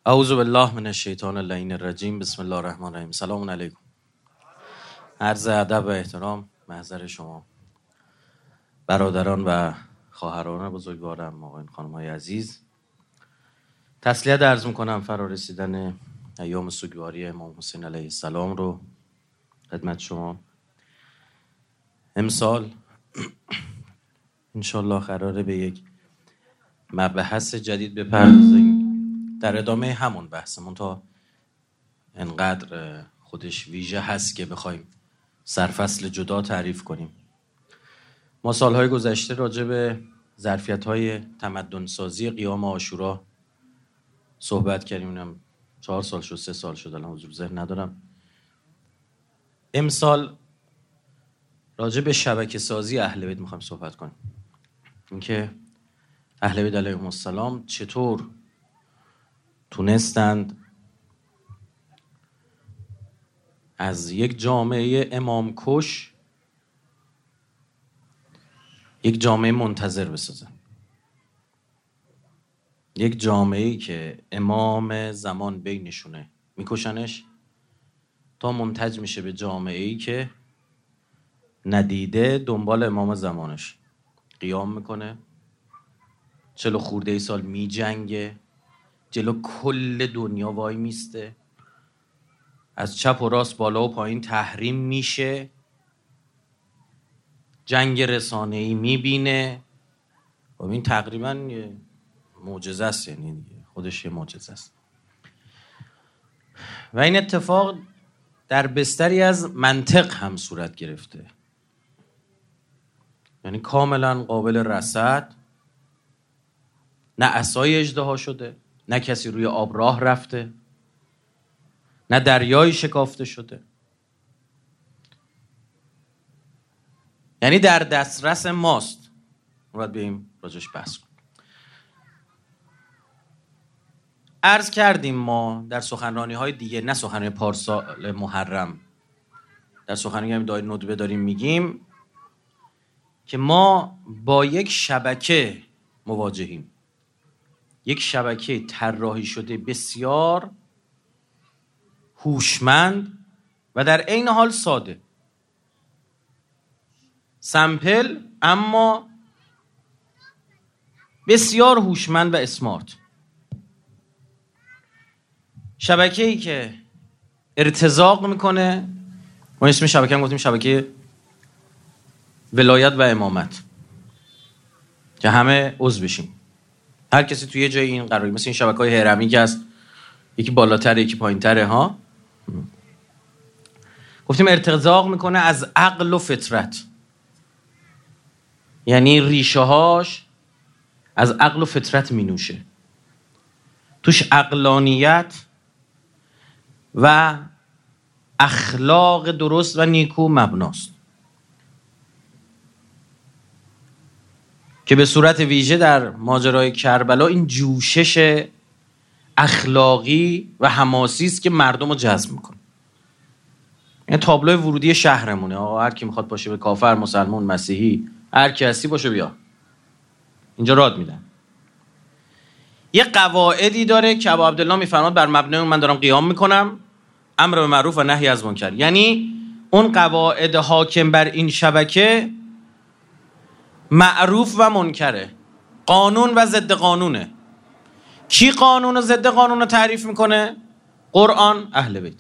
اعوذ بالله من الشیطان اللعین الرجیم. بسم الله الرحمن الرحیم. سلام علیکم. عرض ادب و احترام محضر شما برادران و خواهران بزرگوارم، آقایان خانم‌های عزیز. تسلیت عرض می‌کنم فرارسیدن ایام سوگواری امام حسین علیه السلام رو خدمت شما. امسال انشالله قراره به یک مبحث جدید بپردازیم در ادامه همون بحثمون، تا انقدر خودش ویژه هست که بخوایم سرفصل جدا تعریف کنیم. ما سالهای گذشته راجع به ظرفیت‌های تمدن‌سازی قیام عاشورا صحبت کردیم. اینم 4 سال شد، 3 سال شد، الان حضور ذهن ندارم. امسال راجع به شبکه سازی اهل بیت میخوایم صحبت کنیم. اینکه اهل بیت علیهم السلام چطور تونستند از یک جامعه امام کش یک جامعه منتظر بسازن، یک جامعه‌ای که امام زمان بینشونه میکشنش، تا منتج میشه به جامعه‌ای که ندیده دنبال امام زمانش قیام میکنه، 40 خورده سال میجنگه، جلو کل دنیا وای میسته، از چپ و راست بالا و پایین تحریم میشه، جنگ رسانه‌ای میبینه. و این تقریبا یه معجزه است، یعنی دیگه خودش یه معجزه است. و این اتفاق در بستری از منطق هم صورت گرفته، یعنی کاملا قابل رصد. نه عصای اژدها شده، نه کسی روی آب راه رفته، نه دریایی شکافته شده، یعنی در دسترس ماست. باید بیاییم راجعش بحث کنیم. عرض کردیم ما در سخنرانی‌های دیگه، نه سخنرانی پارسال محرم، در سخنرانی هم دای ندبه داریم میگیم که ما با یک شبکه مواجهیم، یک شبکه طراحی شده بسیار هوشمند و در عین حال ساده، سمپل اما بسیار هوشمند و اسمارت. شبکه‌ای که ارتزاق میکنه، ما اسم شبکه هم گفتیم شبکه ولایت و امامت، که همه عضو بشیم، هر کسی توی یه جای این قراری، مثل این شبکه‌های هرمی که هست، یکی بالاتره یکی پایین‌تره ها. گفتیم ارتزاق میکنه از عقل و فطرت، یعنی ریشه هاش از عقل و فطرت مینوشه، توش عقلانیت و اخلاق درست و نیکو مبناست، که به صورت ویژه در ماجرای کربلا این جوشش اخلاقی و حماسی است که مردم رو جذب میکنه. این تابلو ورودی شهرمونه. هر کی میخواد باشه، به کافر، مسلمان، مسیحی، هر کی هستی باشه بیا، اینجا راد میدن. یه قواعدی داره که ابو عبدالله میفرماد بر مبنای اون من دارم قیام میکنم، امر به معروف و نهی از منکر. یعنی اون قواعد حاکم بر این شبکه معروف و منکره، قانون و ضد قانونه. کی قانون و ضد قانون رو تعریف میکنه؟ قرآن، اهل بیت.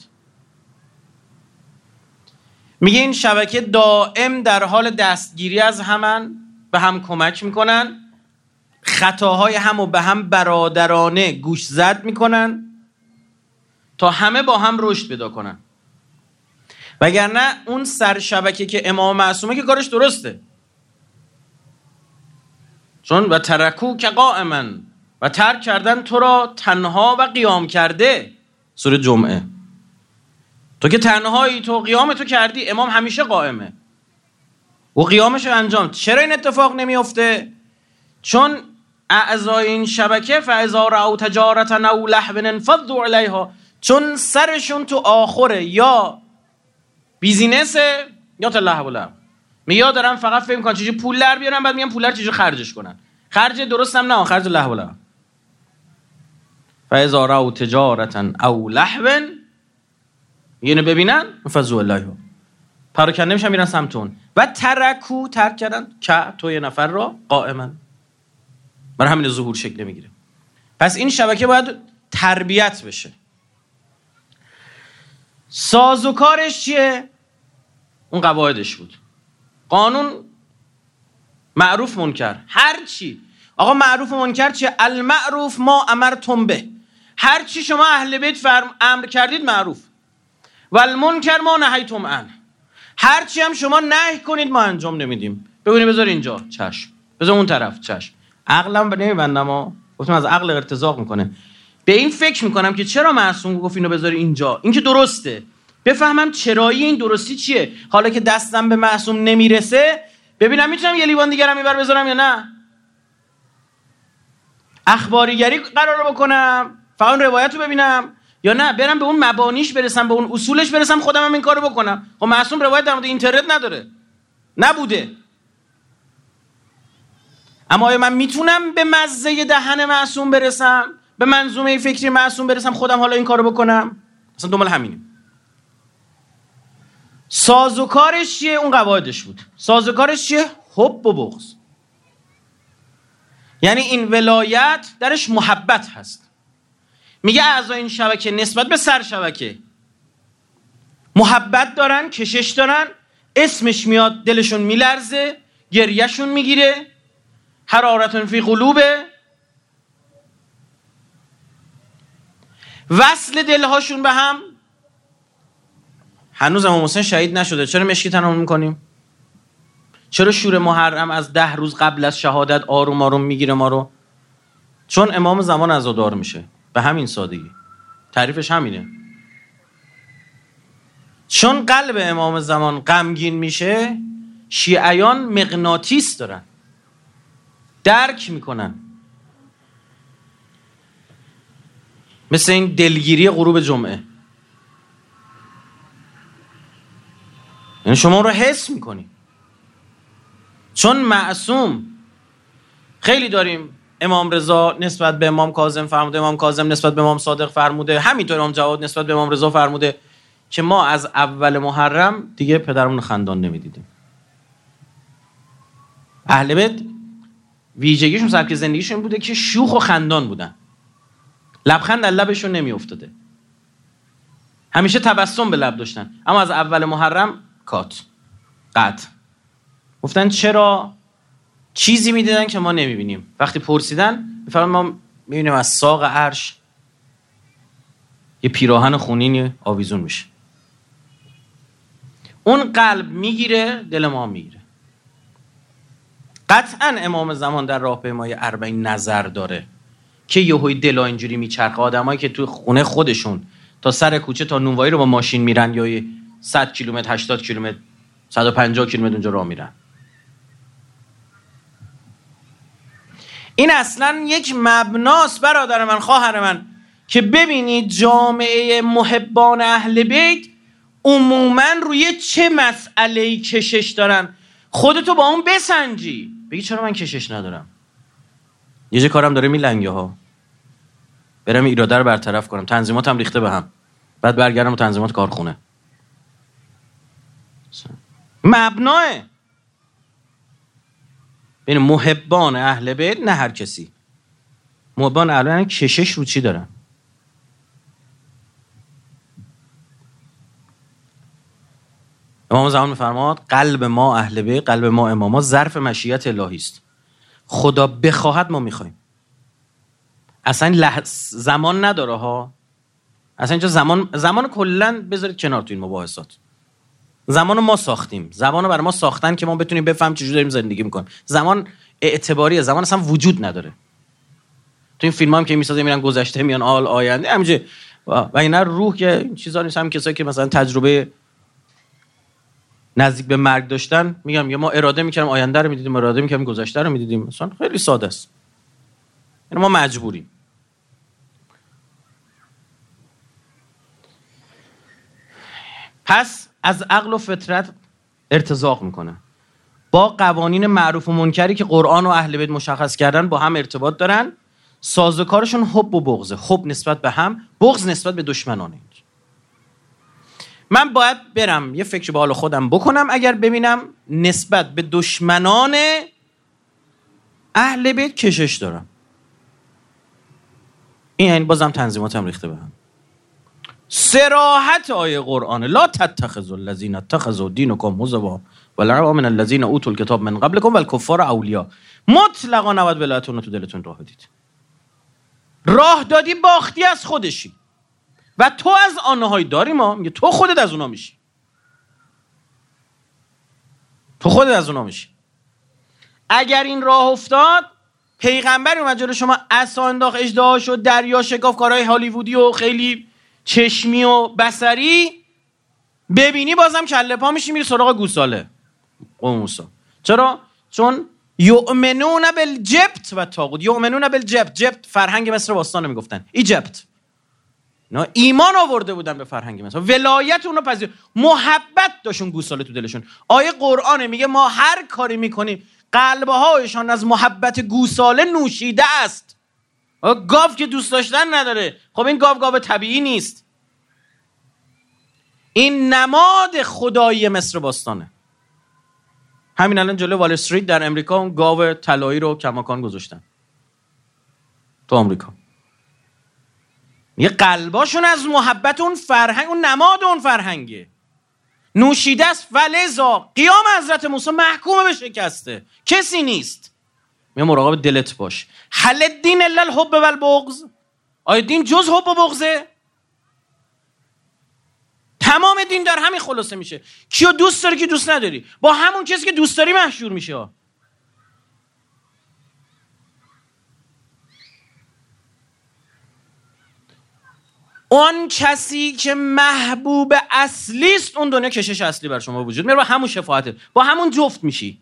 میگه این شبکه دائم در حال دستگیری از همن، به هم کمک میکنن، خطاهای هم و به هم برادرانه گوش زد میکنن تا همه با هم رشد پیدا کنن. وگرنه اون سر شبکه که امام معصومه که کارش درسته، چون و ترکو که قائما، و ترک کردن تو را تنها و قیام کرده. سوره جمعه. تو که تنهایی، تو قیام تو کردی، امام همیشه قائمه و قیامش انجام. چرا این اتفاق نمیفته؟ چون اعضای این شبکه فاذا رأوا تجارة او لهوا انفضوا الیها، چون سرشون تو آخره، یا بیزینسه یا تا لهو و لهو. یا دارن فقط فکر میکنن چجوری پول در بیارن، بعد میگن پول رو چجوری خرجش کنن. خرج درست هم نه، خرج لهو و لهو. فاذا رأوا تجارة او لهوا، اینو ببینن فضو الله پراکنده میشن میرن سمت اون. و ترکو، ترک کردن، که تو یه نفر را قائما، برای همین ظهور شکل میگیره. پس این شبکه باید تربیت بشه. سازوکارش چیه؟ اون قواعدش بود. قانون معروف منکر، هر چی آقا معروف و منکر چیه؟ المعروف ما امرتم به، هر چی شما اهل بیت امر کردید معروف، و المنکر ما نهیتم عنه، هر چی هم شما نهی کنید ما انجام نمیدیم. ببینید بذار اینجا، چشم، بذار اون طرف، چشم. عقلم نمیبندم ها، گفتم از عقل ارتزاق میکنه. به این فکر میکنم که چرا معصوم گفت اینو بذاری اینجا، این که درسته، بفهمم چرایی این درستی چیه. حالا که دستم به معصوم نمیرسه ببینم میتونم یه لیوان دیگرم اینور بذارم یا نه. اخباریگری قرار بکنم فقط روایت رو ببینم، یا نه برم به اون مبانیش برسم، به اون اصولش برسم، خودم هم این کارو بکنم. خب معصوم روایت در مورد اینترنت نداره، نبوده. اما آیا من میتونم به مزه دهن معصوم برسم، به منظومه فکری معصوم برسم، خودم حالا این کارو بکنم؟ اصلا دنبال همینیم. سازوکارش چیه؟ اون قواعدش بود. سازوکارش چیه؟ حب و بغض. یعنی این ولایت درش محبت هست. میگه اعضای این شبکه نسبت به سر شبکه محبت دارن، کشش دارن، اسمش میاد دلشون میلرزه، گریهشون میگیره، حرارتون فی قلوبه، وصل دلهاشون به هم. هنوز امام حسین شهید نشده، چرا مشکی تنام میکنیم؟ چرا شور محرم از 10 روز قبل از شهادت آروم آروم میگیره ما رو؟ چون امام زمان عزادار میشه، به همین سادگی. تعریفش همینه. چون قلب امام زمان غمگین میشه، شیعیان مغناطیس دارن، درک میکنن. مثل این دلگیری غروب جمعه، یعنی شما رو حس میکنی. چون معصوم خیلی داریم، امام رضا نسبت به امام کاظم فرموده، امام کاظم نسبت به امام صادق فرموده، همینطور امام جواد نسبت به امام رضا فرموده، که ما از اول محرم دیگه پدرمون خندان نمیدیدیم. اهل بیت ویژگیشون، سبک زندگیشون بوده که شوخ و خندان بودن، لبخند از لبشون نمی افتاده، همیشه تبسم به لب داشتن. اما از اول محرم کات قطع. گفتن چرا؟ چیزی میدیدن که ما نمیبینیم. وقتی پرسیدن میفرمایند ما میبینیم از ساق عرش یه پیراهن خونین آویزون میشه. اون قلب میگیره، دل ما میگیره. قطعا امام زمان در راهپیمایی 40 نظر داره که یهوی دلا اینجوری میچرخه. آدمایی که تو خونه خودشون تا سر کوچه تا نونوایی رو با ماشین میرن، یا 100 کیلومتر 80 کیلومتر 150 کیلومتر اونجا راه میرن. این اصلا یک مبناست برادر من، خواهر من، که ببینید جامعه محبان اهل بیت عموما روی چه مسئله‌ای کشش دارن. خودتو با اون بسنجی، بگی چرا من کشش ندارم؟ یه جا کارم داره میلنگه ها، برم ایراده رو برطرف کنم، تنظیماتم ریخته به هم، بعد برگردم و تنظیمات کارخونه. مبناه بین محبان اهل بیت، نه هر کسی، محبان اهل بیت کشش رو چی دارن؟ امام زمان میفرماد قلب ما اهل بیت، قلب ما اماما ظرف مشیت الهی است. خدا بخواهد ما میخوایم. اصلا زمان نداره ها. اصلا اینجا زمان کلن بذارید کنار تو این مباحثات. زمان ما ساختیم، زمان رو برای ما ساختن که ما بتونیم بفهم چجوری داریم زندگی میکنیم. زمان اعتباریه، زمان اصلا وجود نداره. تو این فیلم هم که میسازه میرن گذشته میان آل آینده همینجوری، و اینا روح که این چیزا نیست. هم کسایی که مثلا تجربه نزدیک به مرگ داشتن میگم یا ما اراده میکردیم آینده رو میدیدیم، اراده میکردیم گذشته رو میدیدیم. مثلا خیلی ساده است. یعنی ما مجبوریم. پس از عقل و فطرت ارتزاق میکنه، با قوانین معروف و منکری که قرآن و اهل بیت مشخص کردن با هم ارتباط دارن. سازوکارشون حب و بغضه. حب نسبت به هم، بغض نسبت به دشمنان. من باید برم یه فکر به حال خودم بکنم اگر ببینم نسبت به دشمنان اهل بیت کشش دارم. این یعنی بازم تنظیماتم ریخته به هم. صراحت آیه قرآن لا تتخذوا الذین اتخذوا دینکم هزوا ولعبا من الذین اوتوا الکتاب من قبلکم والکفار اولیاء. مطلقا نباید ولایتون رو تو دلتون راه بدید. راه دادی باختی از خودشی و تو از آنهایی داری. ما میگه تو خودت از اونا میشی. تو خودت از اونا میشی. اگر این راه افتاد، پیغمبر اومد جلو شما عصا انداخت، اژدها شد، دریا شکاف، کارهای هالیوودی و خیلی چشمی و بصری ببینی، بازم کله پا میشی میری سراغ گوساله قوم موسی. چرا؟ چون یؤمنون بالجبت و طاغوت. یؤمنون بالجبت، جبت فرهنگ مصر باستان میگفتن ایجپت. نه ایمان آورده بودن به فرهنگ مصر، ولایت اونو پذیر، محبت داشون گوساله تو دلشون. آیه قرآن میگه ما هر کاری میکنیم قلبهایشان از محبت گوساله نوشیده است. گاو که دوست داشتن نداره. خب این گاو طبیعی نیست. این نماد خدایی مصر باستانه. همین الان جلوی وال استریت در امریکا اون گاو طلایی رو کماکان گذاشتن تو آمریکا. یه قلباشون از محبت اون فرهنگ، اون نماد اون فرهنگه نوشیده است. ولذا قیام حضرت موسی محکوم به شکسته، کسی نیست. می مراقب دلت باش. هل الدین الا الحب والبغض؟ آیا دین جز حب و بغضه؟ تمام دین در همین خلاصه میشه. کیو دوست داری که دوست نداری؟ با همون کسی که دوست داری محشور میشه. اون کسی که محبوب اصلی است، اون دنیا کشش اصلی بر شما وجود میاره. با همون شفاعته، با همون جفت میشی.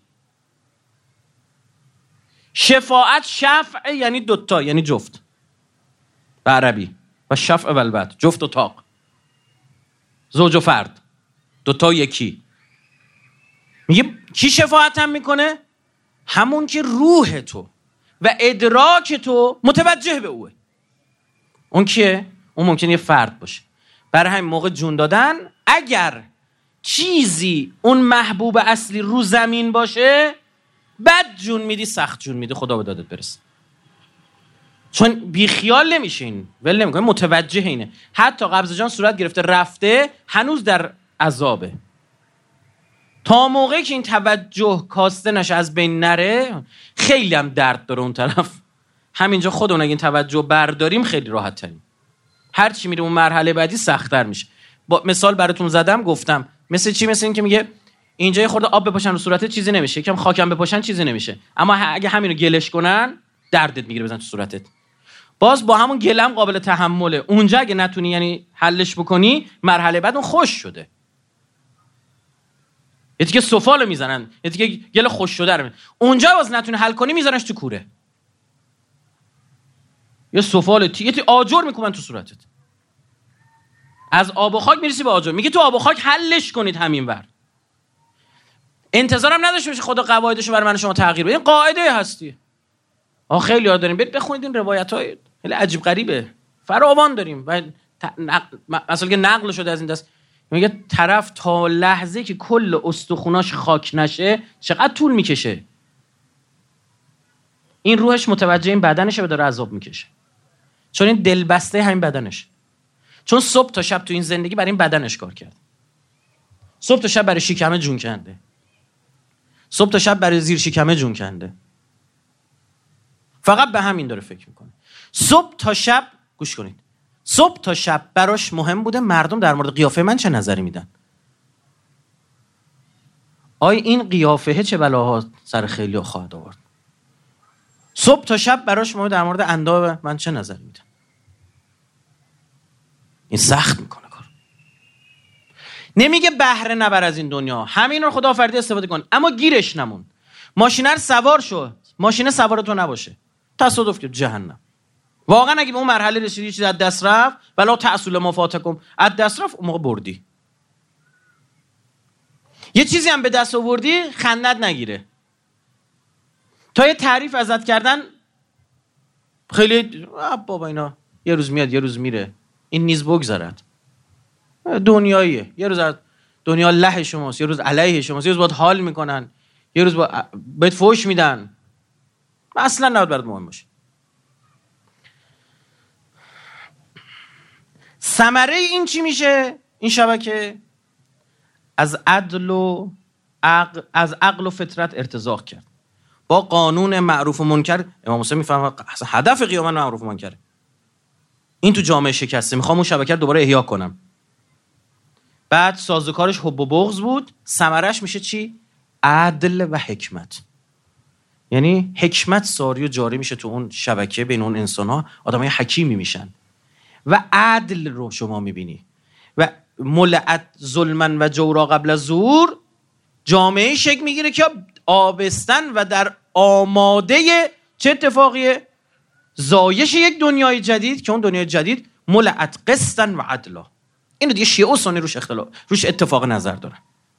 شفاعت شفع یعنی دوتا، یعنی جفت به عربی. و شفع و البت، جفت و طاق، زوج و فرد، دوتا یکی. میگه کی شفاعت هم میکنه؟ همون که روح تو و ادراک تو متوجه به اوه. اون کیه؟ اون ممکنه یه فرد باشه. برای همین موقع جون دادن اگر چیزی اون محبوب اصلی رو زمین باشه، بد جون میدی، سخت جون میدی، خدا به دادت برسه. چون بیخیال نمیشه، این ول نمیکنه، متوجه اینه. حتی قبض جان صورت گرفته رفته، هنوز در عذابه. تا موقعی که این توجه کاسته نشه، از بین نره، خیلی هم درد داره اون طرف. همینجا خودمون اگه این توجه برداریم خیلی راحت تریم. هر چی میریم اون مرحله بعدی سخت‌تر میشه. با مثال براتون زدم، گفتم مثل چی؟ مثل این که میگه اینجا یه خورده آب بپاشن رو صورتت چیزی نمیشه، یکم خاکم بپاشن چیزی نمیشه، اما اگه همینو گلش کنن دردت میگیره بزن تو صورتت. باز با همون گلم قابل تحمله. اونجا اگه نتونی یعنی حلش بکنی، مرحله بعد اون خوش شده. یه تیکه سفالو میزنن، یه تیکه گل خوش شده رو اونجا باز نتونی حل کنی میذارنش تو کوره. یه سفال تیکه آجر میکنن تو صورتت. از آب و خاک میرسی به آجر. میگه تو آب و خاک حلش کنید همینور. انتظارم نداشته باشه خدا قواعدشو برای من شما تغییر بده. این قاعده هستی. خیلی یاد داریم برید بخونید این روایت‌های خیلی عجیب غریبه، فراوان داریم و اصلا که نقل شده از این دست. میگه طرف تا لحظه که کل استخوناش خاک نشه چقدر طول میکشه. این روحش متوجه این بدنشه و داره عذاب میکشه، چون این دلبسته همین بدنش. چون صبح تا شب تو این زندگی برای این بدنش کار کرد. صبح تا شب برای شکمه جون کنده، صبح تا شب برای زیر شکمه جون کنده، فقط به همین داره فکر میکنه. صبح تا شب گوش کنید، صبح تا شب براش مهم بوده مردم در مورد قیافه من چه نظری میدن. آی این قیافه چه بلاها سر خیلی خواهد آورد. صبح تا شب براش مهم در مورد اندام من چه نظری میدن. این سخت میکنه کار. نمیگه بهره نبر از این دنیا، همین رو خدا آفریده استفاده کن، اما گیرش نمون. ماشینه سوار شو، ماشینه سوار تو نباشه، تصادف که جهنم. واقعا اگه به اون مرحله رسیدی چیز از دست رفت، ولا تأصل ما فاتکم، از دست رفت، اون موقع بردی. یه چیزی هم به دست آوردی خندت نگیره. تا یه تعریف ازت کردن خیلی بابا اینا یه روز میاد یه روز میره، این نیز بگذرد. دنیاییه، یه روز از دنیا له شماست، یه روز علیه شماست، یه روز باید حال میکنن، یه روز باید فوش میدن. اصلا نباید برات مهم باشه. ثمره این چی میشه؟ این شبکه از عقل و فطرت ارتزاق کرد با قانون معروف و منکر. امام حسین میفهمه هدف قیام معروف و منکره. این تو جامعه شکسته، میخوام اون شبکه رو دوباره احیا کنم. بعد سازوکارش حب و بغض بود، ثمرش میشه چی؟ عدل و حکمت. یعنی حکمت ساری و جاری میشه تو اون شبکه، بین اون انسان‌ها آدمای حکیمی میشن و عدل رو شما میبینی. و ملعت ظلمن و جورا قبل از ظهور، جامعه شکل میگیره که آبستن و در آماده چه اتفاقیه؟ زایش یک دنیای جدید که اون دنیای جدید ملعت قسطن و عدلا. اینو دیگه شیعه و سنی روش اتفاق نظر دارن.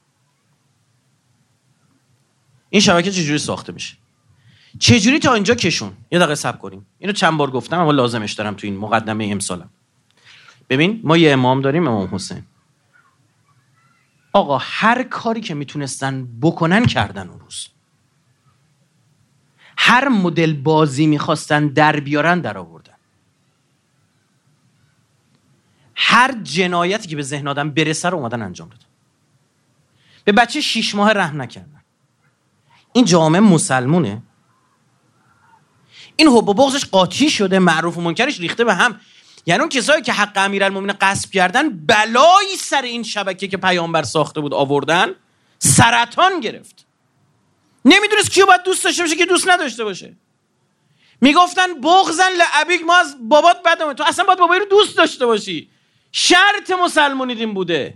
این شبکه چجوری ساخته میشه؟ چجوری تا اینجا کشون؟ یه دقیقه صبر کنیم. اینو چند بار گفتم اما لازمش دارم تو این مقدمه امسالم. ببین ما یه امام داریم، امام حسین. آقا هر کاری که میتونستن بکنن کردن اون روز. هر مدل بازی میخواستن در بیارن در آوردن. هر جنایتی که به ذهن آدم برسه رو اومدن انجام دادن. به بچه 6 ماه رحم نکردن. این جامعه مسلمونه. این حب و بغضش قاطی شده، معروف و منکرش ریخته به هم. یعنی اون کسایی که حق امیرالمومنین غصب کردن بلایی سر این شبکه که پیامبر ساخته بود آوردن، سرطان گرفت. نمیدونست کیو باید دوست داشته باشه که دوست نداشته باشه. میگفتن بغضن لابیک، ما از بابات بدمون، تو اصلا باید بابایی رو دوست داشته باشی. شرط مسلمونی این بوده.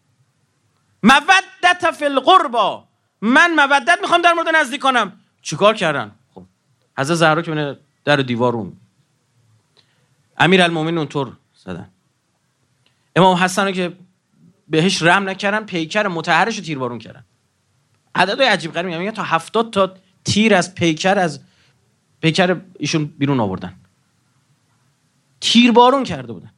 مودت فی القربا، من مودت میخوام در مورد نزدیکانم. چیکار کردن؟ خب حضرت زهرا که بین در و دیوارون، امیرالمومنین اونطور زدن. امام حسن رو که بهش رحم نکردن، پیکر مطهرش رو تیربارون کردن. عددهای عجیب غریب میگن تا 70 تا تیر از پیکر ایشون بیرون آوردن. تیربارون کرده بودن.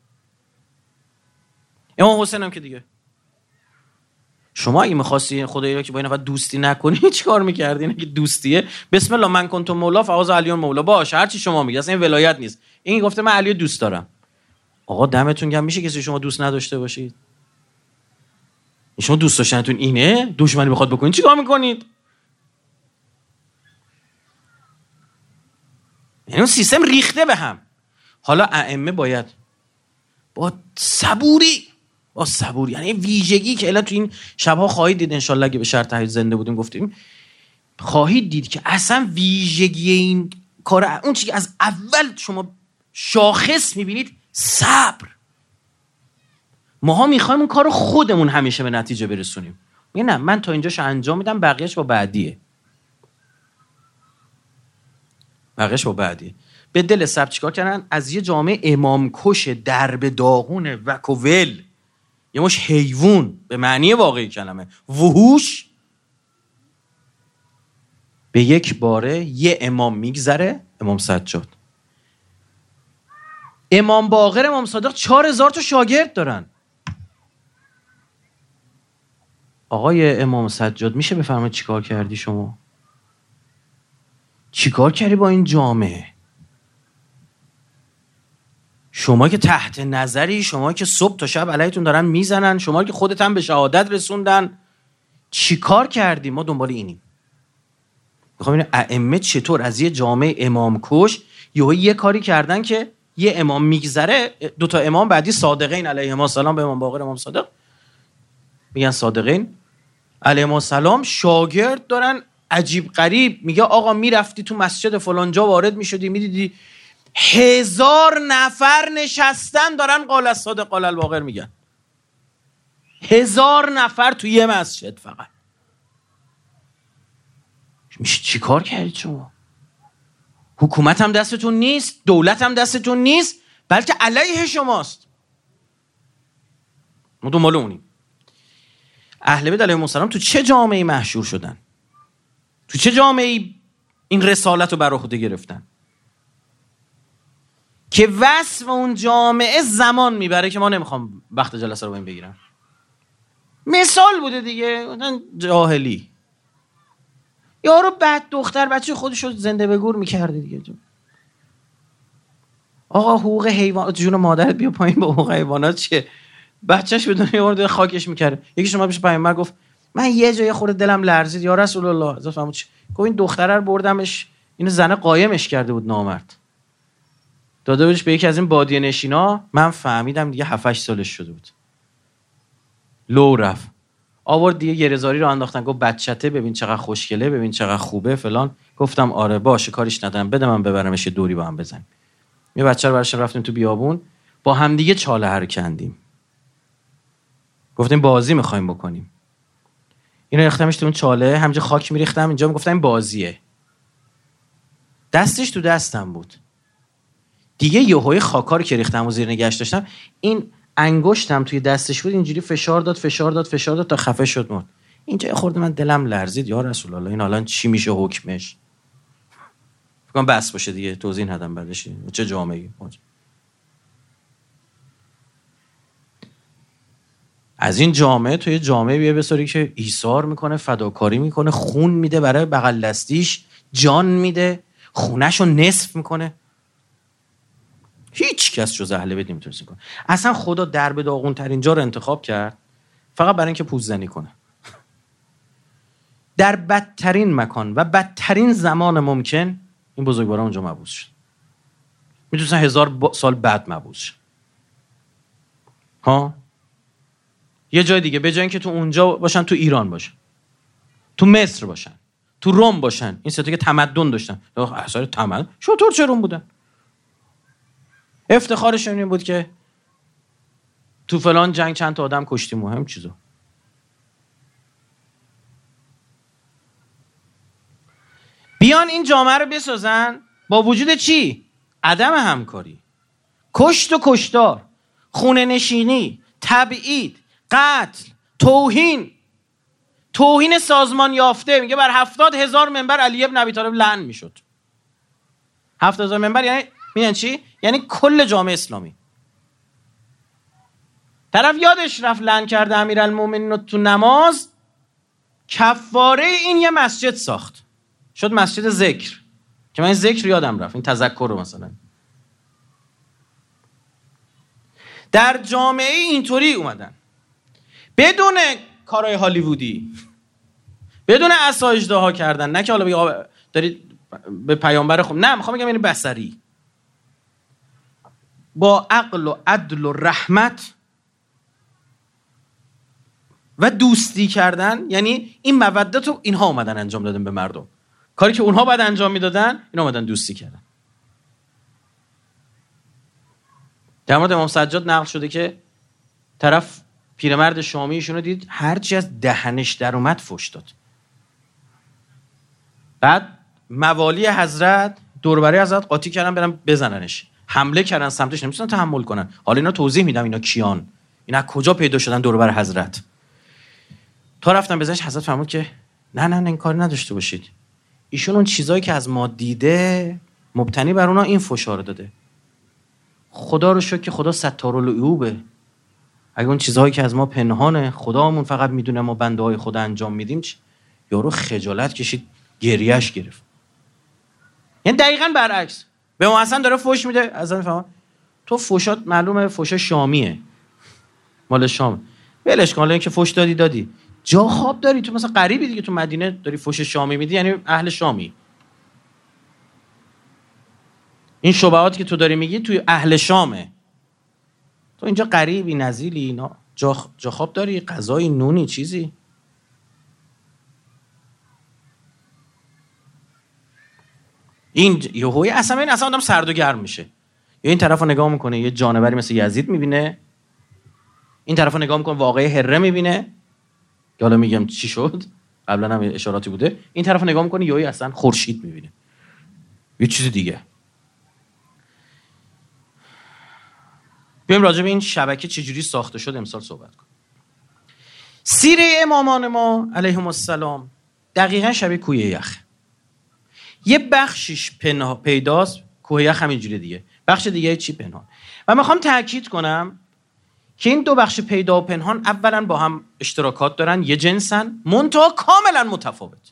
امام حسین هم که دیگه، شما اگه می‌خواستی خدایی رو که با این نفر دوستی نکنی چیکار می‌کردین؟ اگه دوستیه بسم الله من کنتم مولا فاز علی مولا، باش هر چی شما میگی، اصلا این ولایت نیست. این گفته من علی دوست دارم. آقا دمتون گرم، میشه کسی شما دوست نداشته باشید؟ شما دوست داشتنتون اینه، دشمنی بخواد بکنید چیکار میکنید؟ یعنی اون سیستم ریخته به هم. حالا ائمه باید با صبوری، یعنی ویژگی که الان تو این شبها خواهید دید، انشالله اگه به شرط تحید زنده بودیم گفتیم، خواهید دید که اصلا ویژگی این کار، اون چیزی که از اول شما شاخص میبینید، صبر. ماها میخوایم اون کارو خودمون همیشه به نتیجه برسونیم. میگه نه، من تا اینجاشو انجام میدم، بقیه‌اش با بعدیه. به دل صبر چیکار کردن؟ از یه جامعه امام کش درب داغون وکوول، یه مش حیوان به معنی واقعی کلمه، وحوش، به یک باره یه امام میگذره، امام سجاد. امام باقر، امام صادق 4000 تا شاگرد دارن. آقای امام سجاد میشه بفرمایید چیکار کردی شما؟ چیکار کردی با این جامعه؟ شما که تحت نظری، شما که صبح تا شب علیتون دارن میزنن، شما که خودت هم به شهادت رسوندن، چیکار کردی؟ ما دنبال اینیم. میخوام ببینم ائمه چطور از یه جامعه امام کش یه کاری کردن که یه امام میگذره، 2 تا امام بعدی صادقین علیهم السلام، به امام باقر امام صادق میگن صادقین علیهم السلام، شاگرد دارن عجیب غریب. میگه آقا میرفتی تو مسجد فلان جا وارد میشدی میدیدی 1000 نفر نشستن دارن قال الصادق قال الباقر میگن. 1000 نفر تو یه مسجد فقط. میشه چی کار کردید شما؟ حکومت هم دستتون نیست، دولت هم دستتون نیست، بلکه علیه شماست. ما دنبال اونیم. اهل بیت علیهم السلام تو چه جامعه‌ای محشور شدن؟ تو چه جامعه‌ای این رسالت رو بر عهده گرفتن؟ که وصف اون جامعه زمان میبره که ما نمیخوام وقت جلسه رو با این بگیرم. مثال بوده دیگه، جاهلی یارو بعد دختر بچه خودش رو زنده به گور میکرده دیگه. آقا حقوق حیوانات، جون مادرت بیا پایین، با حقوق حیوانات چیه؟ بچهش بدون یه ورده خاکش میکرده. یکی شما پیش پیامبر گفت من یه جای خورده دلم لرزید یا رسول الله، حضرت فرمود چی؟ گفت این دختره رو بردمش، اینو زنه قایمش کرده بود نامرد، داده بودش به یکی از این بادیه نشینا. من فهمیدم دیگه 7-8 سالش شده بود، لو رفت، آورد دیگه گره‌زاری رو انداختن. گفت بچته، ببین چقدر خوشگله، ببین چقدر خوبه فلان. گفتم آره باشه کاریش ندارم، بده من ببرمش یه دوری با هم بزنیم. یه بچه رو برش رفتیم تو بیابون، با هم دیگه چاله هر کندیم، گفتیم بازی می‌خوایم بکنیم. اینو ریختمش تو اون چاله، همینجا خاک می‌ریختم اینجا، میگفتم این بازیه. دستش تو دستم بود دیگه، یهوی خاکا رو که ریختم و زیر نگهش داشتم، این انگشتم توی دستش بود، اینجوری فشار داد تا خفه شد مرد. اینجا خورده من دلم لرزید، یا رسول الله این الان چی میشه حکمش؟ فکر کنم بس باشه دیگه، توضیح ندم بعدش چه جامعه‌ای. از این جامعه توی جامعه بیه بساری که ایثار میکنه، فداکاری میکنه، خون میده برای بغل دستیش، جان میده، خونه‌شو نصف میکنه. هیچ کس جز اهل بیت نمیتونه کنه. اصلا خدا درب داغون ترین جا رو انتخاب کرد فقط برای اینکه پوززنی کنه. در بدترین مکان و بدترین زمان ممکن این بزرگواران اونجا مبعوث شد. میتونستن 1000 سال بعد مبعوث شد. ها یه جای دیگه، به جای اینکه تو اونجا باشن، تو ایران باشن، تو مصر باشن، تو روم باشن. این سه تا که تمدن داشتن، اثر تمدن شطور چه روم بودن. افتخارشون این بود که تو فلان جنگ چند تا آدم کشتیم، مهم چیزو. بیان این جامعه رو بسازن با وجود چی؟ عدم همکاری، کشت و کشتار، خونه نشینی، تبعید، قتل، توهین سازمان یافته. میگه بر 70,000 منبر علی ابن ابی طالب لعن میشد. 70,000 منبر یعنی میدونن چی؟ یعنی کل جامعه اسلامی. طرف یادش رفت لعن کرده امیرالمومنین رو تو نماز، کفاره این یه مسجد ساخت، شد مسجد ذکر، که من این ذکر یادم رفت، این تذکر رو مثلا. در جامعه اینطوری اومدن بدون کارهای هالیوودی، بدون عصا کردن، نه که حالا بگی دارید به پیامبر خوب، نه میخوام بگم یعنی بصری، با عقل و عدل و رحمت و دوستی کردن. یعنی این مودت رو اینها اومدن انجام دادن به مردم، کاری که اونها بعد انجام میدادن اینا اومدن دوستی کردن. در مورد امام سجاد نقل شده که طرف پیرمرد شامی ایشونو دید، هرچی از دهنش در اومد فحش داد. بعد موالی حضرت دوربری حضرت قاطی کردن برن بزننش، حمله کردن سمتش، نمیتونن تحمل کنن. حالا اینا توضیح میدم اینا کیان، اینا کجا پیدا شدن دوربر حضرت. تا رفتن بزنش، حضرت فرمود که نه این کاری نداشته باشید، ایشون اون چیزایی که از ما دیده مبتنی بر اونا این فشار داده. خدا رو شکر که خدا ستارالعیوبه. اگه اون چیزهایی که از ما پنهانه خدامون فقط میدونه، ما بنده های خدا انجام میدیم، یارو خجالت کشید، گریهش گرفت. یعنی دقیقاً برعکس به ما حسن داره فوش میده. از من فهمم تو فوشات معلومه فوش شامیه، مال شام، ولش کن. حالا که فوش دادی جا خواب داری، تو مثلا غریبی دیگه، تو مدینه داری فوش شامی میدی، یعنی اهل شامی. این شبهاتی که تو داری میگی توی اهل شامه، تو اینجا غریبی نزیلی، اینا جا خواب داری، غذای نونی چیزی. این یهویی اصلا آدم سرد و گرم میشه. یا این طرفو نگاه میکنه یه جانوری مثل یزید میبینه، این طرفو نگاه میکنه واقعی هره میبینه که حالا میگم چی شد، قبلا هم اشاراتی بوده. این طرفو نگاه میکنه یهویی اصلا خورشید میبینه، یه چیز دیگه. بیایم راجع به این شبکه چجوری ساخته شد امسال صحبت کنیم. سیره امامان ما علیهم السلام دقیقاً شبیه کوه یخ. یه بخشش پیداست، کوه یخ همینجوری دیگه. بخش دیگه چی؟ پنهان. و میخوام تاکید کنم که این دو بخش پیدا و پنهان اولا با هم اشتراکات دارن، یه جنسن، منتها کاملا متفاوت.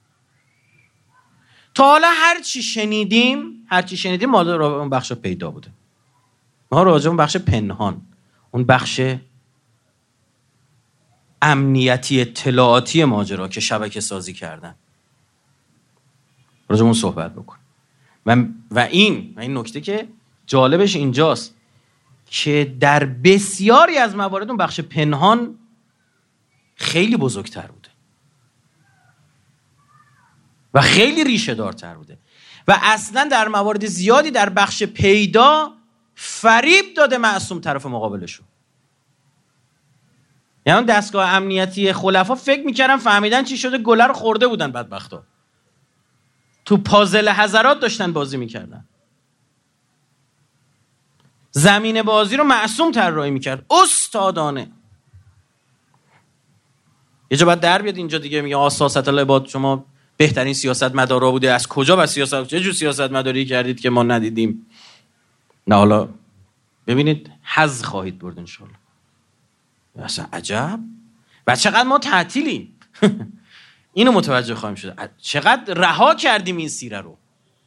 تا حالا هر چی شنیدیم ما راجع به اون بخش پیدا بوده، ما راجع به اون بخش پنهان، اون بخش امنیتی اطلاعاتی ماجرا که شبکه سازی کردن، راجع به اون صحبت بکن. و این نکته که جالبش اینجاست که در بسیاری از موارد اون بخش پنهان خیلی بزرگتر بوده و خیلی ریشه دارتر بوده و اصلا در موارد زیادی در بخش پیدا فریب داده معصوم طرف مقابلشو. یعنی دستگاه امنیتی خلفا فکر میکردن فهمیدن چی شده، گله رو خورده بودن بدبختا، تو پازل حضرات داشتن بازی میکردن، زمین بازی رو معصوم طراحی میکرد استادانه. یه جا باید در بیاد اینجا دیگه، میگه سیاست العباد شما بهترین سیاست مدارا بوده، از کجا با سیاست چه جور سیاست مداری کردید که ما ندیدیم؟ نه حالا ببینید حظ خواهید برد ان شاء الله. اصلا عجب و چقدر ما تعطیلیم اینو متوجه خواهیم شد، چقدر رها کردیم این سیره رو.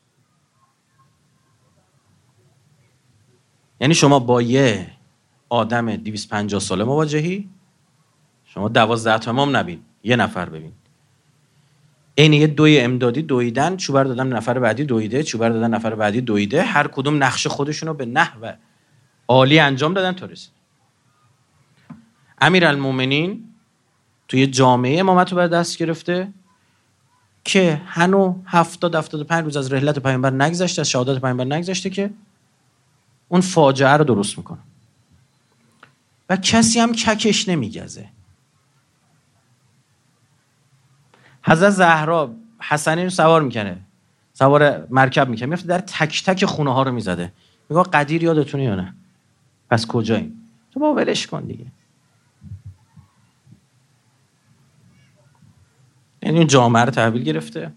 یعنی شما با یه آدم 250 ساله مواجهی، شما 12 تا امام نبین، یه نفر ببین، این یه دوی امدادی دویدن، چوبر دادن نفر بعدی دویده، چوبر دادن نفر بعدی دویده، هر کدوم نقش خودشونو به نحو عالی انجام دادن تا رسید. امیرالمومنین توی جامعه امامت رو بر دست گرفته که هنو 70-75 روز از رحلت پیامبر نگذشته، از شهادت پیامبر نگذشته که اون فاجعه رو درست میکنه و کسی هم ککش نمیگزه. حضرت زهرا حسنین رو سوار میکنه، سوار مرکب میکنه، میفته در تک تک خونه ها رو میزده، میگه قدیر یادتونه یا نه؟ پس کجاییم؟ تو با ولش کن دیگه. یعنی اون جامعه رو تحویل گرفته،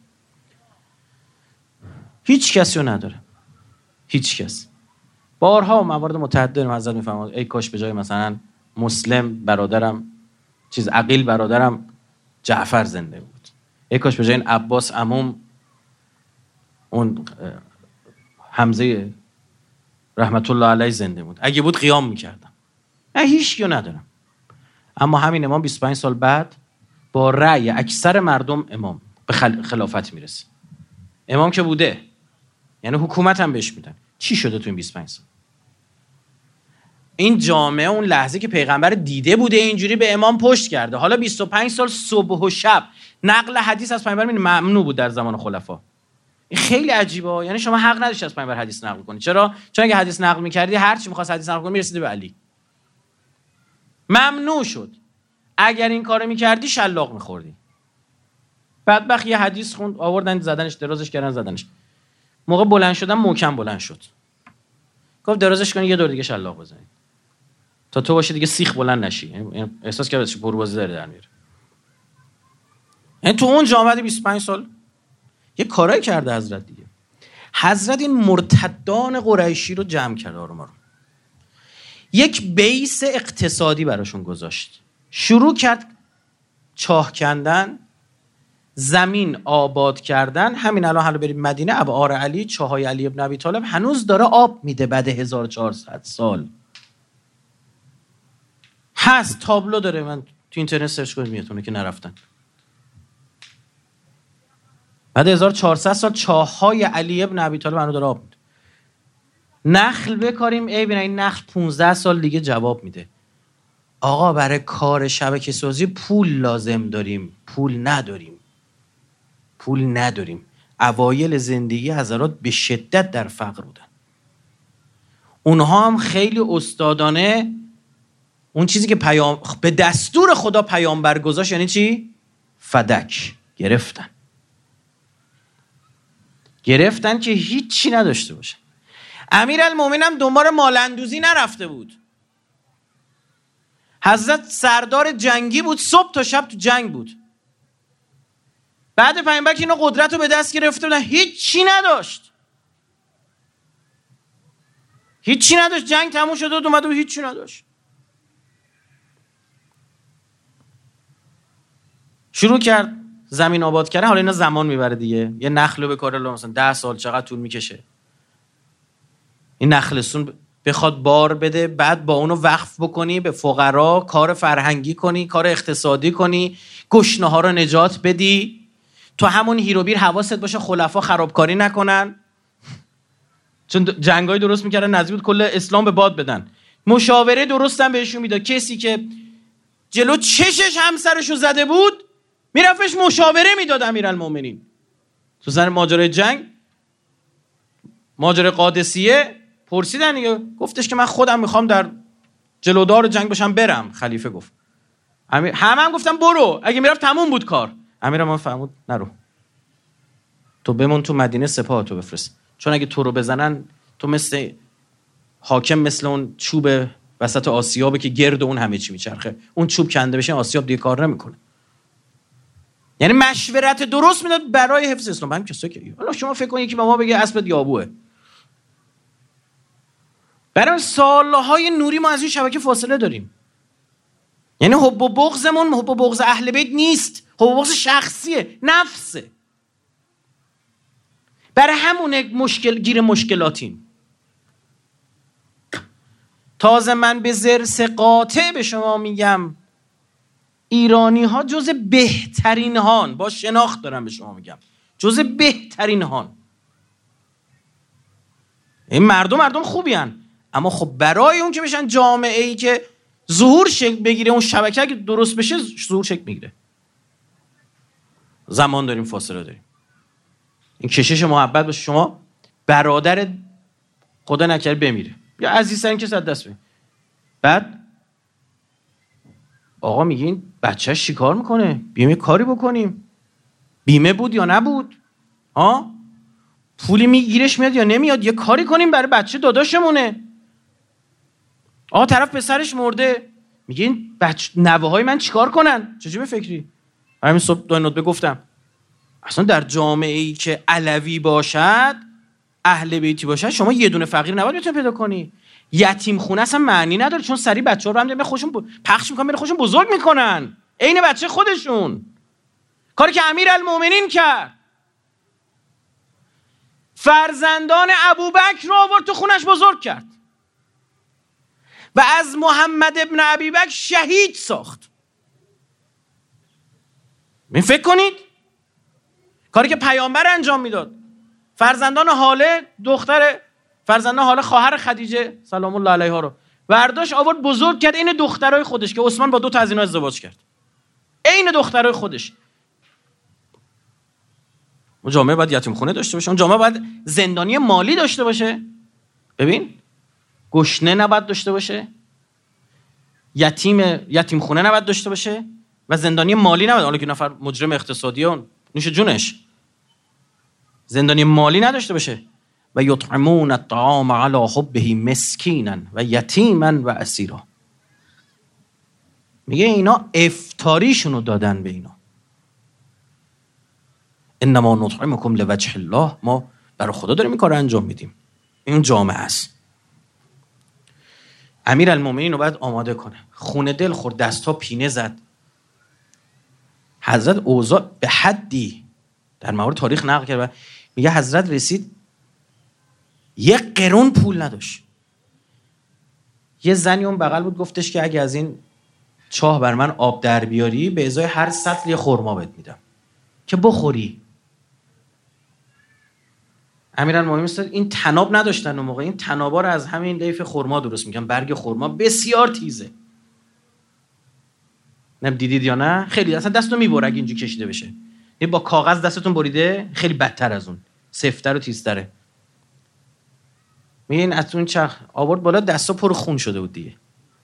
هیچ کسی رو نداره، هیچ کس. بارها و موارد متعدد حضرت میفرماد ای کاش به جای مثلا مسلم برادرم عقیل برادرم جعفر زنده بود، ای کاش به جای این عباس عموم اون حمزه رحمت الله علیه زنده بود، اگه بود قیام میکردم. نه هیچ کیو ندارم. اما همین امام 25 سال بعد با رأی اکثر مردم امام به خلافت میرسه. امام که بوده، یعنی حکومت هم بهش میدن. چی شده تو این 25 سال؟ این جامعه اون لحظه که پیغمبر دیده بوده اینجوری به امام پشت کرده. حالا 25 سال صبح و شب نقل حدیث از پیغمبر ممنوع بود در زمان خلفا. این خیلی عجیبه. یعنی شما حق نداشتی از پیغمبر حدیث نقل کنی. چرا؟ چون اگه حدیث نقل می‌کردی هر چی می‌خواست حدیث نقل کنی میرسیده به علی. ممنوع شد. اگر این کارو می‌کردی شلاق می‌خوردی. بدبخت یه حدیث خوند، آوردن زدنش، درازش کردن زدنش. موقع بلند شدن محکم بلند شد. گفت درازش کنی یه دور دیگه شلاق بزنید. تا تو باشه دیگه سیخ بلند نشی. احساس کرد چه پروازی داره در میاره. یعنی تو اون جامعه 25 سال یه کارایی کرده حضرت دیگه. حضرت این مرتدان قریشی رو جمع کرد آروم آروم. یک بیس اقتصادی براشون گذاشت. شروع کرد چاه کندن، زمین آباد کردن. همین الان حالا بریم مدینه، ابعار علی، چاهای علی ابن ابی طالب هنوز داره آب میده بعد 1400 سال. هست تابلو داره، من تو اینترنت سرچ کنید میتونه که نرفتن. بعد 1400 سال چاهای علی ابن ابی طالب هنوز داره آب میده. نخل بکاریم، ای ببین این نخل 15 سال دیگه جواب میده. آقا برای کار شبکه سازی پول لازم داریم، پول نداریم. اوایل زندگی حضرات به شدت در فقر بودن. اونها هم خیلی استادانه اون چیزی که به دستور خدا پیامبر گذاشت، یعنی چی؟ فدک گرفتن که هیچی نداشته باشه. امیرالمومنین هم دنبال مالندوزی نرفته بود. حضرت سردار جنگی بود، صبح تا شب تو جنگ بود. بعد پیامبر که اینو قدرت رو به دست گرفته بودن هیچی نداشت. هیچی نداشت، جنگ تموم شده بود اومده بود هیچی نداشت. شروع کرد زمین آباد کردن. حالا اینا زمان میبره دیگه، یه نخل به کار مثلا 10 سال چقدر طول میکشه این نخلستون بخواد بار بده، بعد با اونو وقف بکنی به فقرا، کار فرهنگی کنی، کار اقتصادی کنی، گشنه ها رو نجات بدی، تو همون هیروبیر حواست باشه خلفا خرابکاری نکنن، چون جنگای درست میکردن نزدیک بود کل اسلام به باد بدن. مشاوره درستم بهشون میداد. کسی که جلو چشش همسرشو زده بود میرفتش مشاوره میداد امیرالمومنین. تو سر ماجرای جنگ، ماجرای قادسیه پرسیدن دیگه، گفتش که من خودم میخوام در جلودار جنگ باشم برم. خلیفه گفت همه گفتم برو، اگه میرفت تموم بود کار. امیرالمومنین فرمود نرو، تو بمون تو مدینه، سپاه تو بفرست، چون اگه تو رو بزنن تو مثل حاکم، مثل اون چوب وسط آسیابه که گرد اون همه چی میچرخه، اون چوب کنده بشه آسیاب دیگه کار نمیکنه. یعنی مشورت درست میداد برای حفظ اسلام. همین کسایی که حالا شما فکر کنید که به ما بگه اسبت یابوه. برای سالهای نوری ما از این شبکه فاصله داریم. یعنی حب و بغضمون حب و بغض اهل بیت نیست، حب و بغض شخصیه، نفسه. برای همون گیر مشکلاتیم. تازه من به ضرس قاطع به شما میگم ایرانی ها جز بهترین هان، با شناخت دارم به شما میگم، جز بهترین هان. این مردم خوبی هن، اما خب برای اون که بشن جامعه ای که ظهور شکل بگیره، اون شبکه که درست بشه ظهور شکل میگیره. زمان داریم، فاصله داریم. این کشش محبت باشه. شما برادر خدا نکرده بمیره یا عزیزترین کسی از دست بده، بعد آقا میگین بچه‌ش چیکار میکنه؟ بیمه کاری بکنیم. بیمه بود یا نبود؟ پولی میگیرش میاد یا نمیاد؟ یه کاری کنیم برای بچه داداشمونه. آقا طرف پسرش مرده، میگین نوه‌های من چیکار کنن؟ چجوری به فکری؟ همین صبح دو نوت گفتم اصلا در جامعه‌ای که علوی باشد، اهل بیتی باشد، شما یه دونه فقیر نباید بتونی پیدا کنی. یتیم خونه اصلا معنی نداره، چون سری بچه‌ها رو هم خودشون پخش میکنن، میره خودشون بزرگ میکنن عین بچه خودشون. کاری که امیرالمومنین کرد، فرزندان ابوبکر رو آورد تو خونش بزرگ کرد و از محمد ابن ابیبکر شهید ساخت. این فکر کنید کاری که پیامبر انجام میداد. فرزندان حاله خواهر خدیجه سلام الله علیها رو برداشت آورد بزرگ کرد، این دخترای خودش که عثمان با 2 تا از اینا ازدواج کرد، این دخترای خودش. اون جامعه باید یتیم خونه داشته باشه، اون جامعه باید زندانی مالی داشته باشه. ببین گشنه نباید داشته باشه، یتیم خونه نباید داشته باشه و زندانی مالی نباید. حالا که نفر مجرم اقتصادی اون نوش جونش، زندانی مالی نداشته باشه. و یطعمون الطعام علی حبه مسکینا و یتیما و اسیرا. میگه اینا افطاریشونو دادن به اینا. انما نطعمکم لوجه الله، ما برای خدا داریم این کار انجام میدیم. این جامعه است. امیرالمومنین رو باید آماده کنه. خونه دل خورد، دستها پینه زد. حضرت اوضاع به حدی در مورد تاریخ نقل کرد، میگه حضرت رسید 1 قرون پول نداشت. یه زنی اون بغل بود گفتش که اگه از این چاه بر من آب در بیاری به ازای هر سطل یه خرما بهت میدم که بخوری. امیرالمومنین استاد این تناب نداشتن اون موقع، این تنابا رو از همین لیف خرما درست میکنن، برگ خرما بسیار تیزه. دیدید یا نه؟ خیلی اصلا دستو میبره اگه اینجوری کشیده بشه. این با کاغذ دستتون بریده خیلی بدتر از اون، سفت‌تر و تیزتره. میگین از اون چرخ آورد بالا، دستا پر خون شده بود دیگه.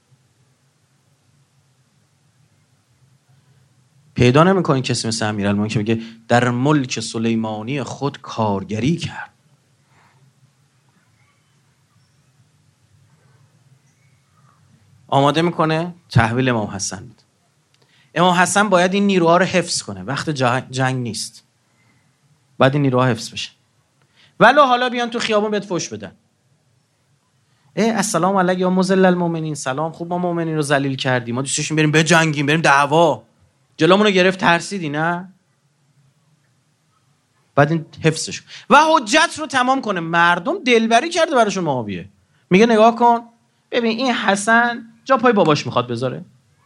پیدا نمی‌کنین کسی مثل امیرالمومنین که بگه در ملک سلیمانی خود کارگری کرد. آماده میکنه تحویل امام حسن بود. امام حسن باید این نیروها رو حفظ کنه، وقت جنگ نیست، باید این نیروها حفظ بشه. ولو حالا بیان تو خیابون بهت فوش بدن. السلام علیک یا مذل المؤمنین، سلام، خوب ما مؤمنین رو ذلیل کردیم، ما دوست داشتیم بریم بجنگیم، بریم دعوا، جلومون رو گرفت، ترسیدی نه؟ بعد این حفظش و حجت رو تمام کنه. مردم دلبری کرده براشون معاویه، میگه نگاه کن ببین این حسن جا پای باباش میخواد بذاره،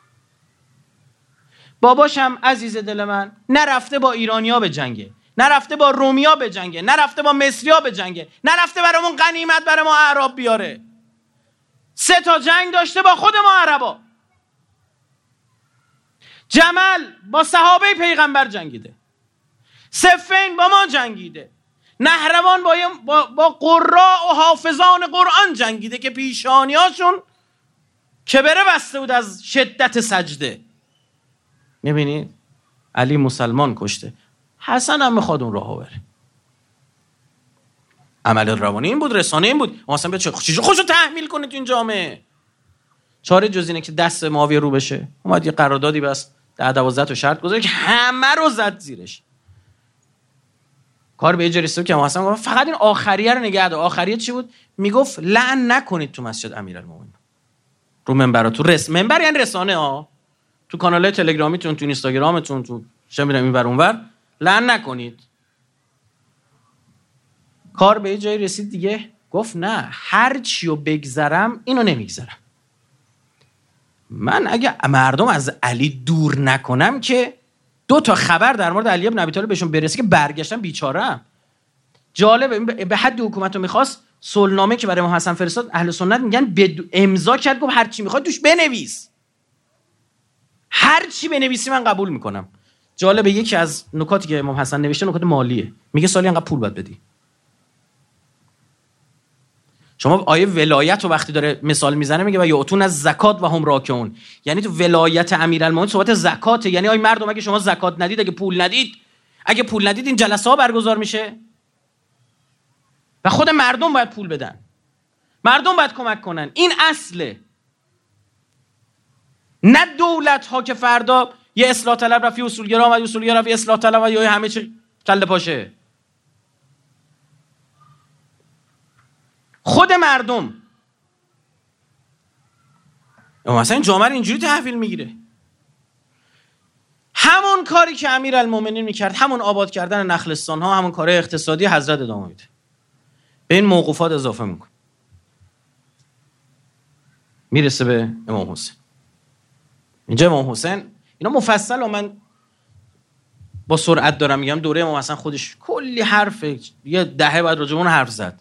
باباش هم عزیز دل من نرفته با ایرانیا به جنگه، نرفته با رومیا به جنگه، نرفته با مصریا به جنگه، نرفته برامون غنیمت برای ما اعراب بیاره. 3 تا جنگ داشته با خود ما عربا. جمل با صحابه پیغمبر جنگیده، صفین با ما جنگیده، نهروان با قراء و حافظان قرآن جنگیده که پیشانیاشون کبره بسته بود از شدت سجده. میبینید علی مسلمان کشته، حسن هم میخواد اون راه بره. عمل روانی این بود، رسانه این بود. ما اصلا به چجوری خوشو تحمیل کنه تو این جامعه؟ چاره جز اینه که دست معاویه رو بشه. اومد یه قراردادی بس 10-12 تا شرط گذاشت که همه رو زد زیرش. کار به اجاره رسید که ما اصلا فقط این آخریه رو نگه دار. آخریه چی بود؟ میگفت لعن نکنید تو مسجد امیرالمومنین. رو منبر، تو منبر یعنی رسانه ها، تو کانال تلگرامیتون، تو اینستاگرامتون، تو چه میدونم اینور اونور، لعن نکنید. کار به جایی رسید دیگه گفت نه، هر چی رو بگذرم اینو نمیگذرم. من اگه مردم از علی دور نکنم که 2 تا خبر در مورد علی ابن ابی طالب بهشون برسه که برگشتن بیچاره‌ام. جالب به حد حکومت رو میخواست صلحنامه که برای امام حسن فرستاد، اهل سنت میگن امضا کرد، گفت هر چی میخواد توش بنویس، هر چی بنویسی من قبول میکنم. جالب یکی از نکاتی که امام حسن نوشته نکات مالیه، میگه سالی انقدر پول باید بدی. شما آیه ولایت رو وقتی داره مثال میزنه میگه و یعطون از زکات و هم راکعون، یعنی تو ولایت امیرالمومنین صحبت زکاته، یعنی آی مردم اگه شما زکات ندید، اگه پول ندید این جلسه ها برگزار میشه و خود مردم باید پول بدن، مردم باید کمک کنن. این اصله، نه دولت ها که فردا یه اصلاح طلب رفی اصولگرا و اصولگرا رفی اصلاح طلب و یا همه چی کله پاشه. خود مردم. مثلا این جامعه رو اینجوری تحویل میگیره. همون کاری که امیرالمومنین میکرد، همون آباد کردن نخلستان ها، همون کار اقتصادی حضرت ادامه میده، به این موقوفات اضافه میکنه، میرسه به امام حسین. اینجا امام حسین، اینا مفصل و من با سرعت دارم میگم، دوره امام حسن خودش کلی حرف، یه دهه بعد راجع به اون حرف زد.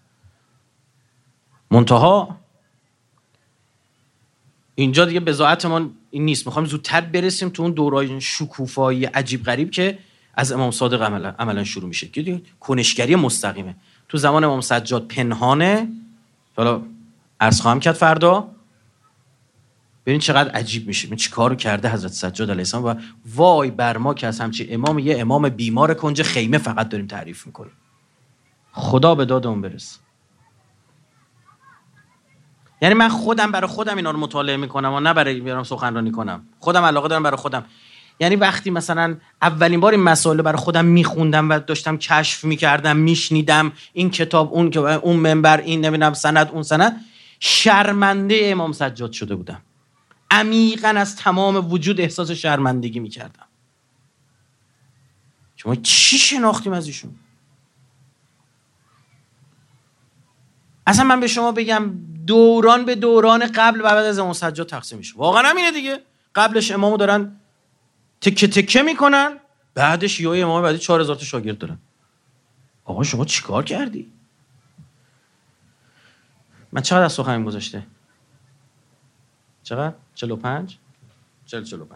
منتها اینجا دیگه بضاعتمون این نیست، میخوایم زودتر برسیم تو اون دورای شکوفایی عجیب غریب که از امام صادق عملا شروع میشه که دیگه کنشگری مستقیمه. تو زمان امام سجاد پنهانه، حالا عرض خواهم کرد فردا، ببین چقدر عجیب میشه، چی کارو کرده حضرت سجاد علیه السلام. و وای بر ما که از همچین امام، یه امام بیمار کنج خیمه فقط داریم تعریف میکنیم. خدا به داد اون برسه. یعنی من خودم برای خودم اینا رو مطالعه میکنم و نه برای بیارم سخنرانی کنم. خودم علاقه دارم برای خودم. یعنی وقتی مثلا اولین بار این مسائل برای خودم میخوندم و داشتم کشف میکردم، میشنیدم این کتاب، اون منبر، این نمیدونم سند، اون سند، شرمنده امام سجاد شده بودم. عمیقاً از تمام وجود احساس شرمندگی میکردم. شما چی شناختیم از ایشون؟ اصلا من به شما بگم دوران به دوران قبل و بعد از امام سجاد تقسیم میشه. واقعا همینه دیگه. قبلش امامو دارن تکه تکه میکنن، بعدش یه امام بعدی 4000 تا شاگرد دارن. آقا شما چیکار کردی؟ من چقدر از سخنم گذاشته؟ چقدر؟ 45 45.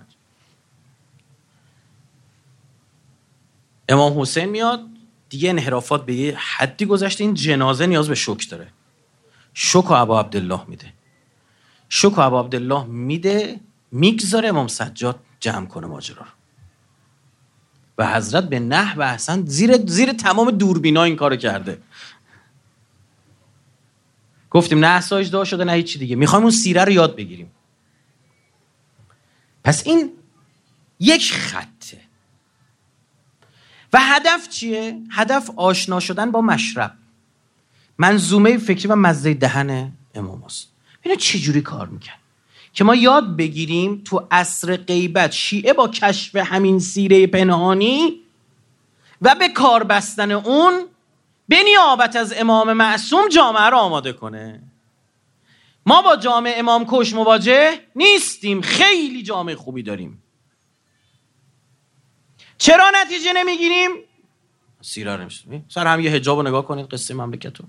امام حسین میاد دیگه، انحرافات به یه حدی گذشته، این جنازه نیاز به شوک داره. شوک ابا عبدالله میده، شوک ابا عبدالله میده، میگذاره امام سجاد جمع کنه ماجرا رو. و حضرت به نحو احسن زیر تمام دوربینا این کارو کرده. گفتیم نه اسایش داشت شده نه هیچی دیگه، میخوایم اون سیره رو یاد بگیریم. پس این یک خطه و هدف چیه؟ هدف آشنا شدن با مشرب، منظومه فکری و مزه دهن امام هست. ببین چجوری کار میکرد که ما یاد بگیریم تو عصر غیبت شیعه با کشف همین سیره پنهانی و به کار بستن اون به نیابت از امام معصوم جامعه رو آماده کنه. ما با جامعه امام کش مواجه نیستیم، خیلی جامعه خوبی داریم. چرا نتیجه نمیگیریم؟ سیره رو نمیشه. سر هم یه حجاب رو نگاه کنید، قصه مملکت رو.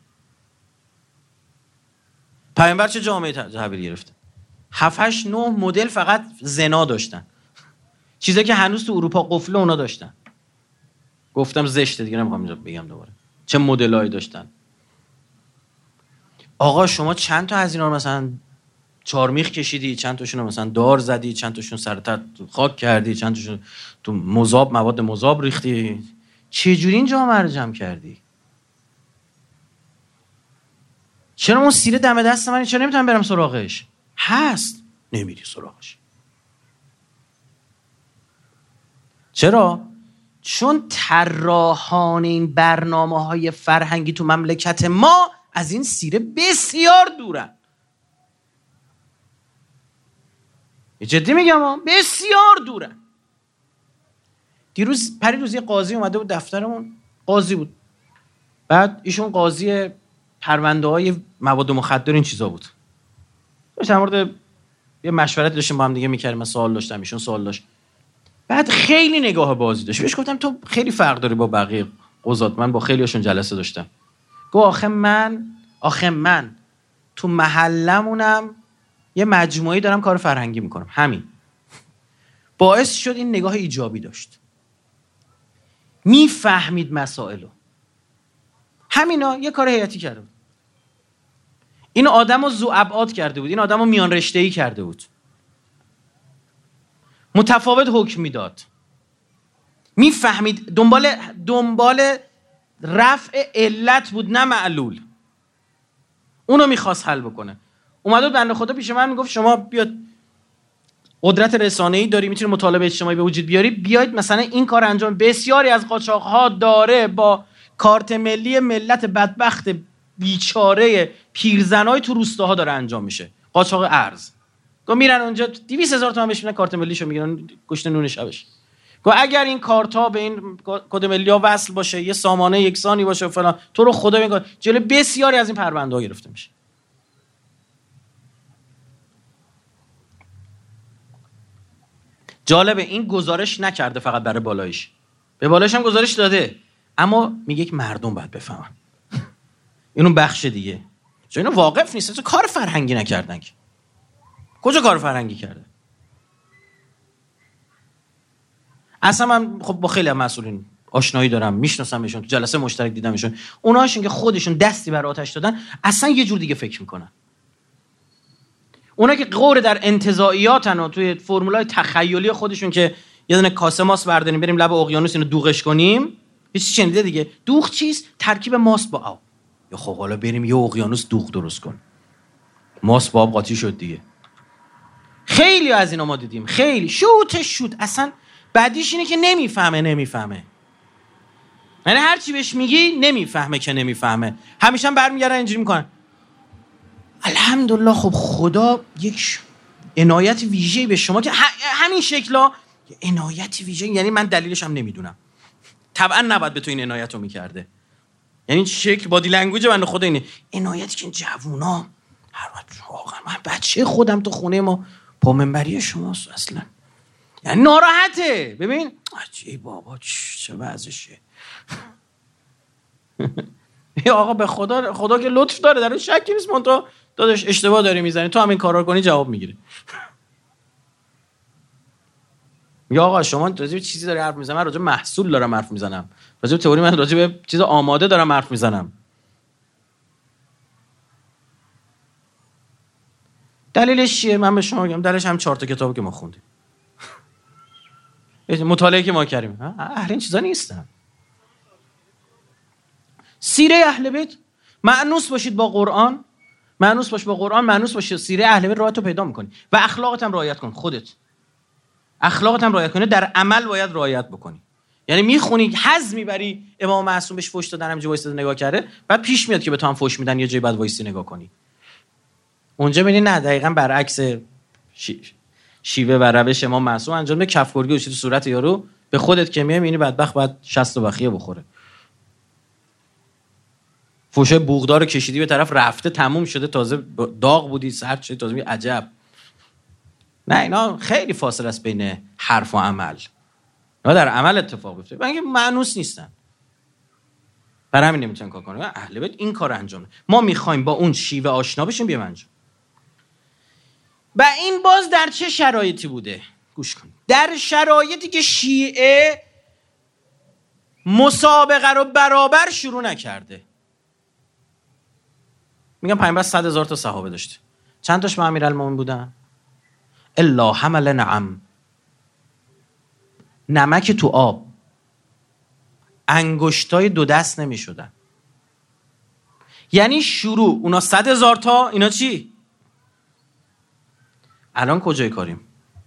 پیامبر چه جامعه تحویل گرفته؟ 7-8-9 مدل فقط زنا داشتن، چیزایی که هنوز تو اروپا قفله اونا داشتن. گفتم زشته دیگه، نمیخوام اینجا بگم دوباره چه مدلایی داشتن. آقا شما چند تا از اینا رو مثلا چارمیخ کشیدی، چند تاشون رو مثلا دار زدی، چند تاشون سرتر خاک کردی، چند تاشون تو مذاب مواد مذاب ریختی، چه جوری این جامعه رو جمع کردی؟ چرا اون سیره دم دست من چرا نمیتونم برم سراغش؟ هست نمیری سراغش. چرا؟ چون طراحان این برنامه‌های فرهنگی تو مملکت ما از این سیره بسیار دورن. جدی میگم بسیار دورن. پریروز یه قاضی اومده بود دفترمون، قاضی بود. بعد ایشون قاضی پرونده‌های مواد مخدر این چیزا بود. در مورد یه مشورت داشتیم با هم دیگه می‌کردیم، من سوال داشتم، ایشون سوال داشت. بعد خیلی نگاه بازی داشت. بهش گفتم تو خیلی فرق داری با بقیه قضات، من با خیلی‌هاشون جلسه داشتم. گفت آخه من تو محلمونم یه مجموعه‌ای دارم کار فرهنگی میکنم، همین باعث شد این نگاه ایجابی داشت، میفهمید مسائلو. همینا یه کار هیئتی کرده بود، این آدمو ذوابعاد کرده بود، این آدمو میان رشته‌ای کرده بود، متفاوت حکم میداد، میفهمید، دنبال رفع علت بود نه معلول، اونو میخواست حل بکنه. اومد بنده خدا پیش من میگفت شما بیاد قدرت رسانه‌ای داری، میتونی مطالبه اجتماعی به وجود بیاری، بیاید مثلا این کار انجام. بسیاری از قاچاق‌ها داره با کارت ملی ملت بدبخت بیچاره پیرزنای تو روستاها داره انجام میشه، قاچاق ارز. گفت میرن اونجا 200,000 تومان بهش میدن، کارت ملیشو میگیرن، گوشت نون شبش. گفت اگر این کارتا به این کد ملی‌ها وصل باشه، یه سامانه یکسانی باشه فلان، تو رو خدا میگم جلوی بسیاری از این پرونده‌ها گرفته میشه. جالبه این گزارش نکرده فقط برای بالایش، به بالایش هم گزارش داده، اما میگه که مردم باید بفهمن. اینو بخش دیگه، چون اینو واقف نیست، تو کار فرهنگی نکردن که. کجا کار فرهنگی کرده؟ اصلا من خب با خیلی از مسئولین آشنایی دارم، میشناسمشون، تو جلسه مشترک دیدمشون. اوناشون که خودشون دستی بر آتش دادن اصلا یه جور دیگه فکر میکنن. اونا که غور در انتزاعیاتن و توی فرمولای تخیلی خودشون که یه دونه کاسه ماست برداریم بریم لب اقیانوس اینو دوغش کنیم، هیچ شنیده دیگه. دوغ چیست؟ ترکیب ماست با آب. یا خب حالا بریم یه اقیانوس دوغ درست کن، ماست با آب قاطی شد دیگه. خیلی از اینا ما دیدیم، خیلی شوت اصلا. بعدیش اینه که نمیفهمه، یعنی هر چی بهش میگی نمیفهمه. همیشه هم برمیگردن اینجوری میکنن الحمدلله خب خدا یک عنایت ویژه‌ای به شما که همین شکلا عنایت ویژه، یعنی من دلیلش هم نمیدونم، طبعا نباید به تو این عنایت رو میکرده، یعنی شکل بادی لنگویج بنده خدا اینه، عنایتی که جوونا هر وقت واقعا من بچه خودم تو خونه ما پا منبری شماست اصلا، یعنی ناراحته. ببین ای بابا چه وضعشه. ای آقا به خدا که لطف داره، در اون شکی نیست، من تو داداش اشتباه داری میزنی، تو همین کارا کنی جواب میگیره. یا آقا شما راجع به چیزی داری حرف میزنی، من راجع به محصول دارم حرف میزنم، راجع به تئوری، من راجع به چیز آماده دارم حرف میزنم. دلیلش چیه؟ من به شما میگم دلیلش هم 4 تا کتابی که ما خوندیم، مطالعه که ما کردیم. اهل این چیزا نیستن. سیره اهل بیت، مأنوس باشید با قرآن، مأنوس باش سیره اهل بیت، راحت رو پیدا میکنی و اخلاقت هم رعایت کن. خودت اخلاقت هم رعایت کنی، در عمل باید رعایت بکنی. یعنی میخونی حظ میبری امام معصوم بهش فحش دادن، همینجوری وایساده نگاه کرده، بعد پیش میاد که به تو هم فحش میدن، یه جایی بعد وایسی نگاه کنی. اونجا می‌بینی نه دقیقاً برعکس شیوه و روش امام معصوم انجام میده. کفگرگی گوشی تو صورت یارو، به خودت که میای می‌بینی بدبخت باید 60 بخیه بخوره. فوشه بوغدار کشیدی به طرف رفته تموم شده، تازه داغ بودی سرد شده تازه میگی عجب. نه اینا خیلی فاصله است بین حرف و عمل. اینا در عمل اتفاق میفته. اینکه مانوس نیستن. برای همین نمیتونن کار کنن. اهل بیت این کارو انجام میدن. ما میخوایم با اون شیوه آشنا بشیم بیام انجام. و این باز در چه شرایطی بوده؟ گوش کن. در شرایطی که شیعه مسابقه رو برابر شروع نکرده. میگم پیامبر 100,000 تا صحابه داشته. چند تاش با امیرالمومنین بودن؟ الا حمل نعم. نمک تو آب. انگشتای 2 دست نمی شدن. یعنی شروع اونا 100,000 تا، اینا چی؟ الان کجای کاریم؟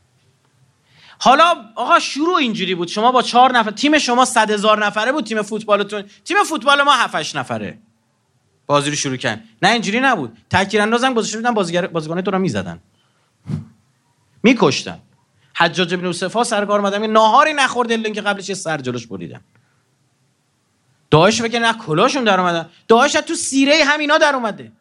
حالا آقا شروع اینجوری بود، شما با 4 نفر، تیم شما 100,000 نفره بود، تیم فوتبالتون، تیم فوتبال ما 7-8 نفره بازی رو شروع کردن. نه اینجوری نبود. تکیراندازم گذاشته بودن بازیکن تو رو میزدن، میکشتن. حجاج بن یوسف سرکار اومدن ناهاری نخورد الا اینکه قبلش یه سر جلوش بریدن. داعش بگه نه کلاشون در اومدن. داعش تو سیره همینا در اومده.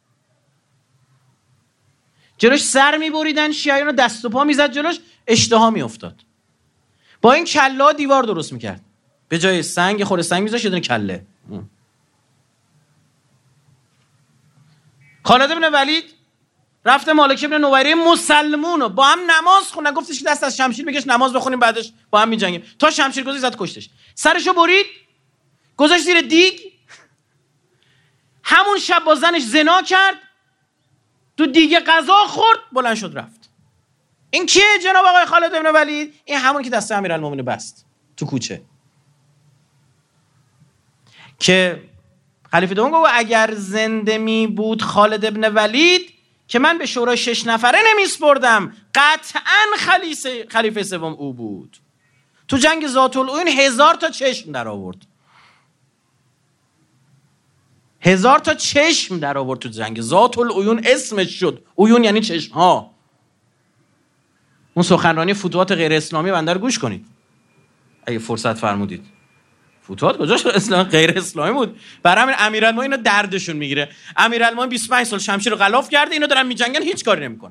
جلوش سر میبریدن، شیعیانو دست و پا میزد جلوش، اشتها میافتاد. با این کلا دیوار درست میکرد. به جای سنگ خورده سنگ میذاشت یه دونه کله. خالد بن ولید رفته مالک بن نویره مسلمونو با هم نماز خوندن، گفتش دست از شمشیر بکش نماز بخونیم بعدش با هم میجنگیم. تا شمشیر گذاشت زد کشتش. سرشو برید گذاشت زیر دیگ. همون شب با زنش زنا کرد، تو دیگه غذا خورد، بلند شد رفت. این کیه جناب آقای خالد بن ولید؟ این همون که دست امیرالمومنین بست تو کوچه. که خلیفه دوم گفت اگر زنده می بود خالد بن ولید که من به شورای 6 نفره نمیسپردم، قطعاً خلیفه سوم او بود. تو جنگ ذات العیون 1000 تا چشم در آورد. 1000 تا چشم در آورد تو جنگ ذات العیون. اسمش شد عیون یعنی چشم ها. اون سخنرانی فتوحات غیر اسلامی بنده رو گوش کنید اگه فرصت فرمودید. فتوحات کجاش اسلام غیر اسلامی بود؟ برای همین امیرالمومنین اینا دردشون میگیره. امیرالمومنین 25 سال شمشیر رو غلاف کرده، اینا دارن میجنگن هیچ کاری نمیکنن.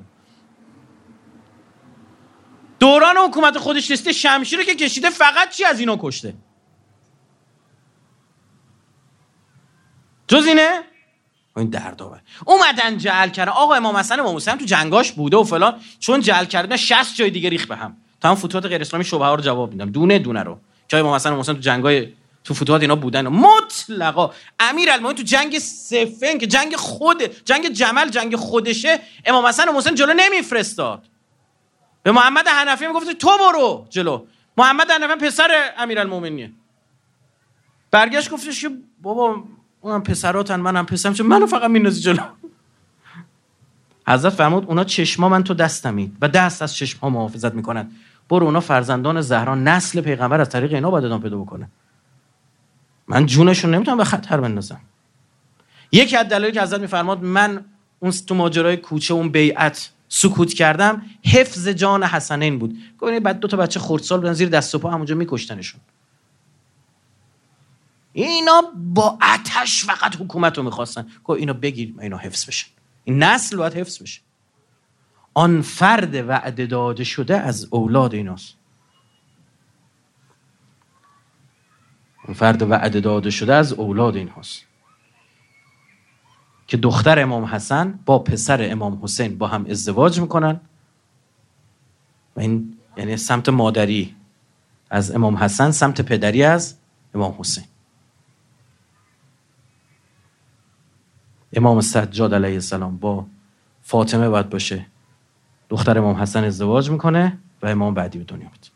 دوران حکومت خودش رسیده، شمشیر رو که کشیده فقط چی از اینا کشته؟ جز اینه؟ این دردآور. اومدن جعل کردن. آقا امام حسن امام حسین تو جنگاش بوده و فلان، چون جعل کردن 60 جای دیگه ریخ به هم. تمام فتوحات غیر اسلامی شبهه ها رو جواب میدم دونه دونه رو که امام حسن امام حسین تو جنگای تو فتوحات اینا بودن. مطلقا امیرالمومنین تو جنگ صفین که جنگ جمل جنگ خودشه، امام حسن امام حسین جلو نمیفرستاد. به محمد حنفی میگفت تو برو جلو. محمد حنفی پسر امیرالمومنینه. برگشت گفتش که بابا اونم پسراتن منم پسرم، چون منو فقط میندازی جلو. حضرت فرمود اونا چشما من تو دستمید و دست از چشم‌ها محافظت میکنن. برو اونا فرزندان زهرا نسل پیغمبر از طریق اینا باید ادامه پیدا بکنه. من جونشون نمیتونم به خطر بندازم. یکی از دلایلی که حضرت میفرماد من اون تو ماجرای کوچه اون بیعت سکوت کردم حفظ جان حسنین بود. گفتن بعد 2 تا بچه خردسال بودن زیر دست و پا همونجا میکشتنشون. اینا با آتش فقط حکومت رو میخواستن که اینا بگیر اینا حفظ بشن. این نسل باید حفظ بشه. آن فرد وعده داده شده از اولاد ایناست. اون فرد وعده داده شده از اولاد ایناست که دختر امام حسن با پسر امام حسین با هم ازدواج میکنن و این یعنی سمت مادری از امام حسن، سمت پدری از امام حسین. امام سجاد علیه السلام با فاطمه باید باشه، دختر امام حسن ازدواج میکنه و امام بعدی به دنیا میاد.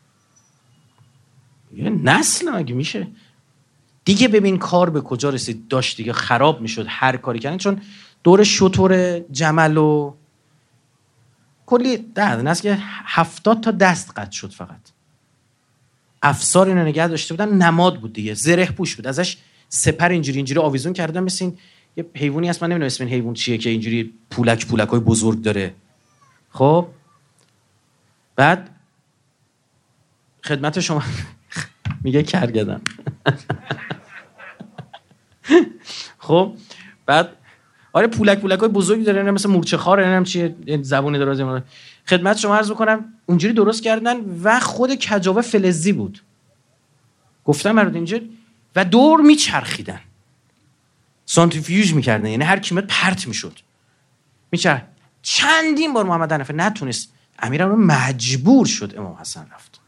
یه نسل مگه میشه؟ دیگه ببین کار به کجا رسید. داشت دیگه خراب میشد هر کاری کردن، چون دور شطور جمل و کلی درد نست که 70 تا دست قطع شد. فقط افسار اینو نگه داشته بودن، نماد بود دیگه، زره پوش بود، ازش سپر اینجوری آویزون کردن، مثل این یه حیوانی هست، من نمیدونم اسم این حیوان چیه که اینجوری پولکای بزرگ داره. خب بعد خدمت شما میگه کرگدن. خب بعد آره پولکای بزرگی داره، نه مثل مورچه خار، نمیدونم چیه، زبون درازی. خدمت شما عرض بکنم اونجوری درست کردن و خود کجاوه فلزی بود. گفتم برات اینجا و دور میچرخیدن، سانتریفیوژ میکردن، یعنی هر کیمت پرت میشد میچرخ. چندین بار محمد حنفی نتونست، امیرالمومنین مجبور شد امام حسن رفت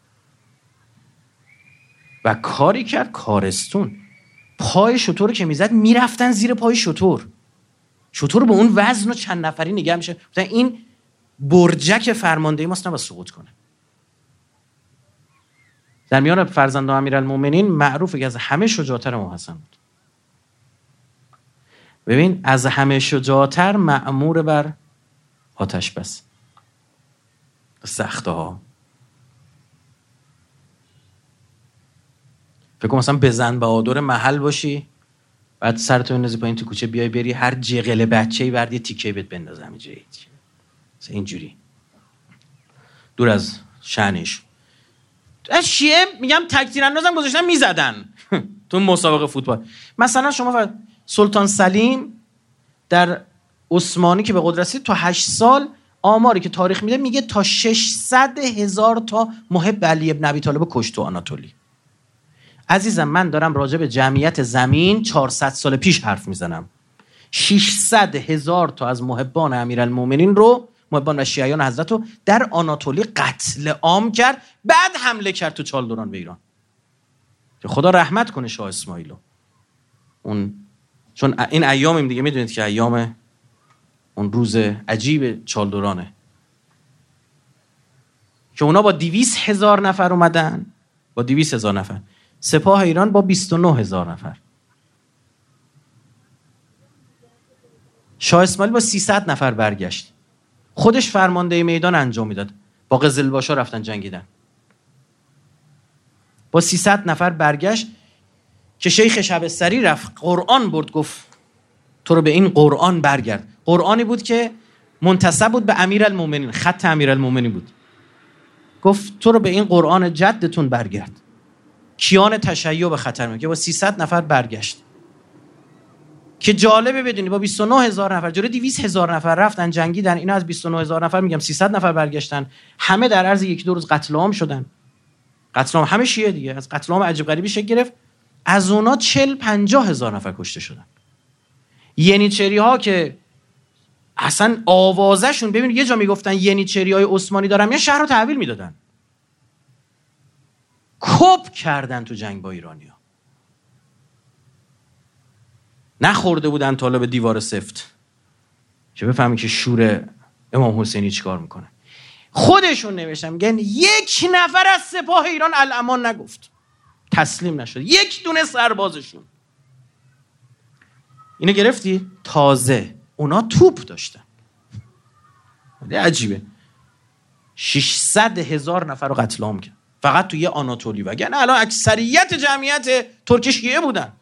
و کاری کرد کارستون. پای شتر که میزد میرفتن زیر پای شتر به اون وزن و چند نفری نگه میشه. این برجک فرماندهی ماست نباید سقوط کنه. در میان فرزندان امیرالمومنین معروفه که از همه شجاعتر امام حسن بود. ببین از همه شجاعتر مأمور بر آتش بس، سخته ها. فکر کنم مثلا بزن بهادر محل باشی، بعد سرتو بندازی پایین تو کوچه، بیای بری هر جغل بچه‌ای بردی تیکه بهت بندازه همینجوری، مثلا اینجوری دور از شأنش. از شیعه میگم تک‌تیر اندازم گذاشتن میزدن تو مسابقه فوتبال. مثلا شما سلطان سلیم در عثمانی که به قدرت رسید تا 8 سال، آماری که تاریخ میده میگه تا 600,000 تا محب علی ابن ابی طالب کشت تو آناتولی. عزیزم من دارم راجع به جمعیت زمین 400 سال پیش حرف میزنم. 600,000 تا از محبان امیرالمومنین رو، محبان و شیعیان حضرت رو در آناتولی قتل عام کرد، بعد حمله کرد تو چالدوران به ایران. که خدا رحمت کنه شاه اسماعیلو. چون این ایام دیگه میدونید که ایام اون روز عجیب چالدورانه که اونا با 200,000 نفر اومدن، با 200,000 نفر، سپاه ایران با 29,000 نفر، شاه اسماعیل با 300 نفر برگشت. خودش فرمانده میدان انجام میداد، با قزلباشا رفتن جنگیدن، با 300 نفر برگشت که شیخ شبستری رفت قرآن برد، گفت تو رو به این قرآن برگرد. قرآنی بود که منتسب بود به امیرالمومنین، خط امیرالمومنین بود. گفت تو رو به این قرآن جدتون برگرد. کیان تشیع به خطر میاد که با 300 نفر برگشت. که جالبه بدونی با 29,000 نفر جلوی 200,000 نفر رفتن جنگیدن. اینا از 29,000 نفر میگم 300 نفر برگشتن، همه در عرض 1-2 روز قتل عام شدن. قتل عام همه شیعه دیگه، از قتل عام عجیب غریبی شکل گرفت. از اونا 40-50,000 نفر کشته شدن. ینیچری ها که اصلا آوازشون، ببین یه جا میگفتن ینیچری های عثمانی دارن، یه شهر رو تحویل میدادن. کپ کردن تو جنگ با ایرانیا. نخورده بودن تا به دیوار سفت که بفهمی که شور امام حسینی چیکار میکنه. خودشون نوشتن میگن 1 نفر از سپاه ایران الامان نگفت، تسلیم نشد، 1 دونه سربازشون. اینو گرفتی؟ تازه اونا توپ داشتن. عجیبه. 600,000 نفر رو قتل عام کرد فقط توی آناتولی، وگرنه الان اکثریت جمعیت ترک شیعه بودن.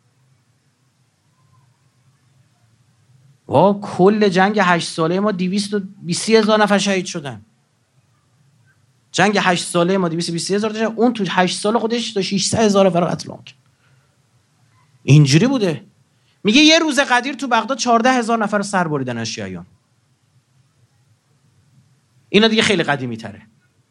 کل جنگ 8 ساله ما 220,000 نفر شهید شدن. جنگ 8 ساله ما 220,000 تا اون تو 8 سال خودش تا 600,000 نفر قتل عام کرد. اینجوری بوده. میگه یه روز قدیر تو بغداد 14,000 نفر رو سر بریدن از شیعیان. اینا دیگه خیلی قدیمی تره.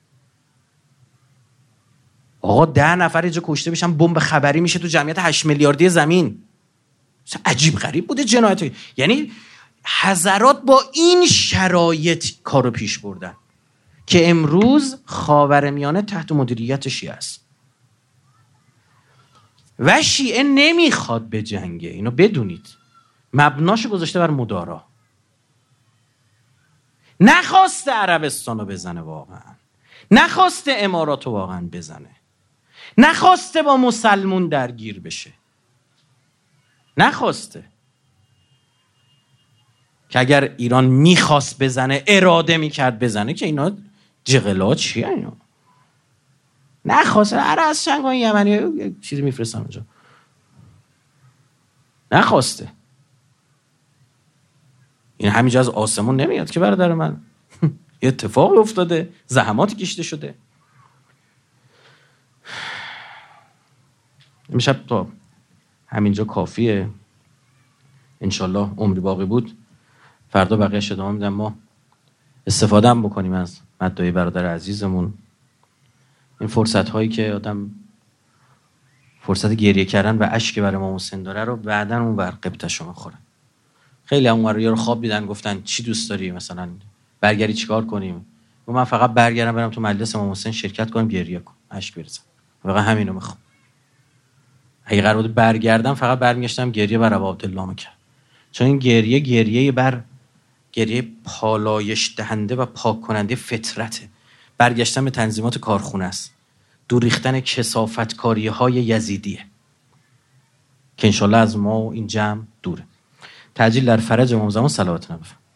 آقا 10 نفر اینجا کشته بشن، بمب خبری میشه تو جمعیت 8 میلیاردی زمین. عجیب غریب بوده جنایت. یعنی حضرات با این شرایط کارو پیش بردن که امروز خاورمیانه تحت مدیریت شیعه است و شیعه نمیخواد به جنگه. اینو بدونید، مبناشو گذاشته بر مدارا. نخواسته عربستانو بزنه، واقعا نخواسته اماراتو واقعا بزنه، نخواسته با مسلمون درگیر بشه، نخواسته. که اگر ایران میخواست بزنه، اراده میکرد بزنه، که اینا جغلا چیه اینا؟ نخواسته. از شنگان یمنی چیزی میفرستن اونجا. نخواسته. این همینجا از آسمون نمیاد که برادر من. یه اتفاقی افتاده، زحماتی کشیده شده. امشب تا همینجا کافیه. انشالله عمری باقی بود فردا بقیه‌اش ادامه میدم. ما استفاده هم بکنیم از مدعای برادر عزیزمون. این فرصت هایی که آدم فرصت گریه کردن و اشک برای امام حسین داره رو بعدن اون ور قبطشو میخوره. خیلی اون رو خواب دیدن گفتن چی دوست داری مثلا برگردی چیکار کنیم؟ و من فقط برگردم برم تو مجلس امام حسین شرکت کنم، گریه کنم، اشک بریزم. فقط همینو میخوام. اگه قرار بود برگردم فقط برمیگشتم گریه بر ابا عبدالله میکرد. چون این گریه پالایش دهنده و پاک کننده فطرته. برگشتن به تنظیمات کارخونه است. دور ریختن کثافتکاری های یزیدیه که انشالله از ما و این جمع دوره. تعجیل در فرج امام زمان صلوات نبی.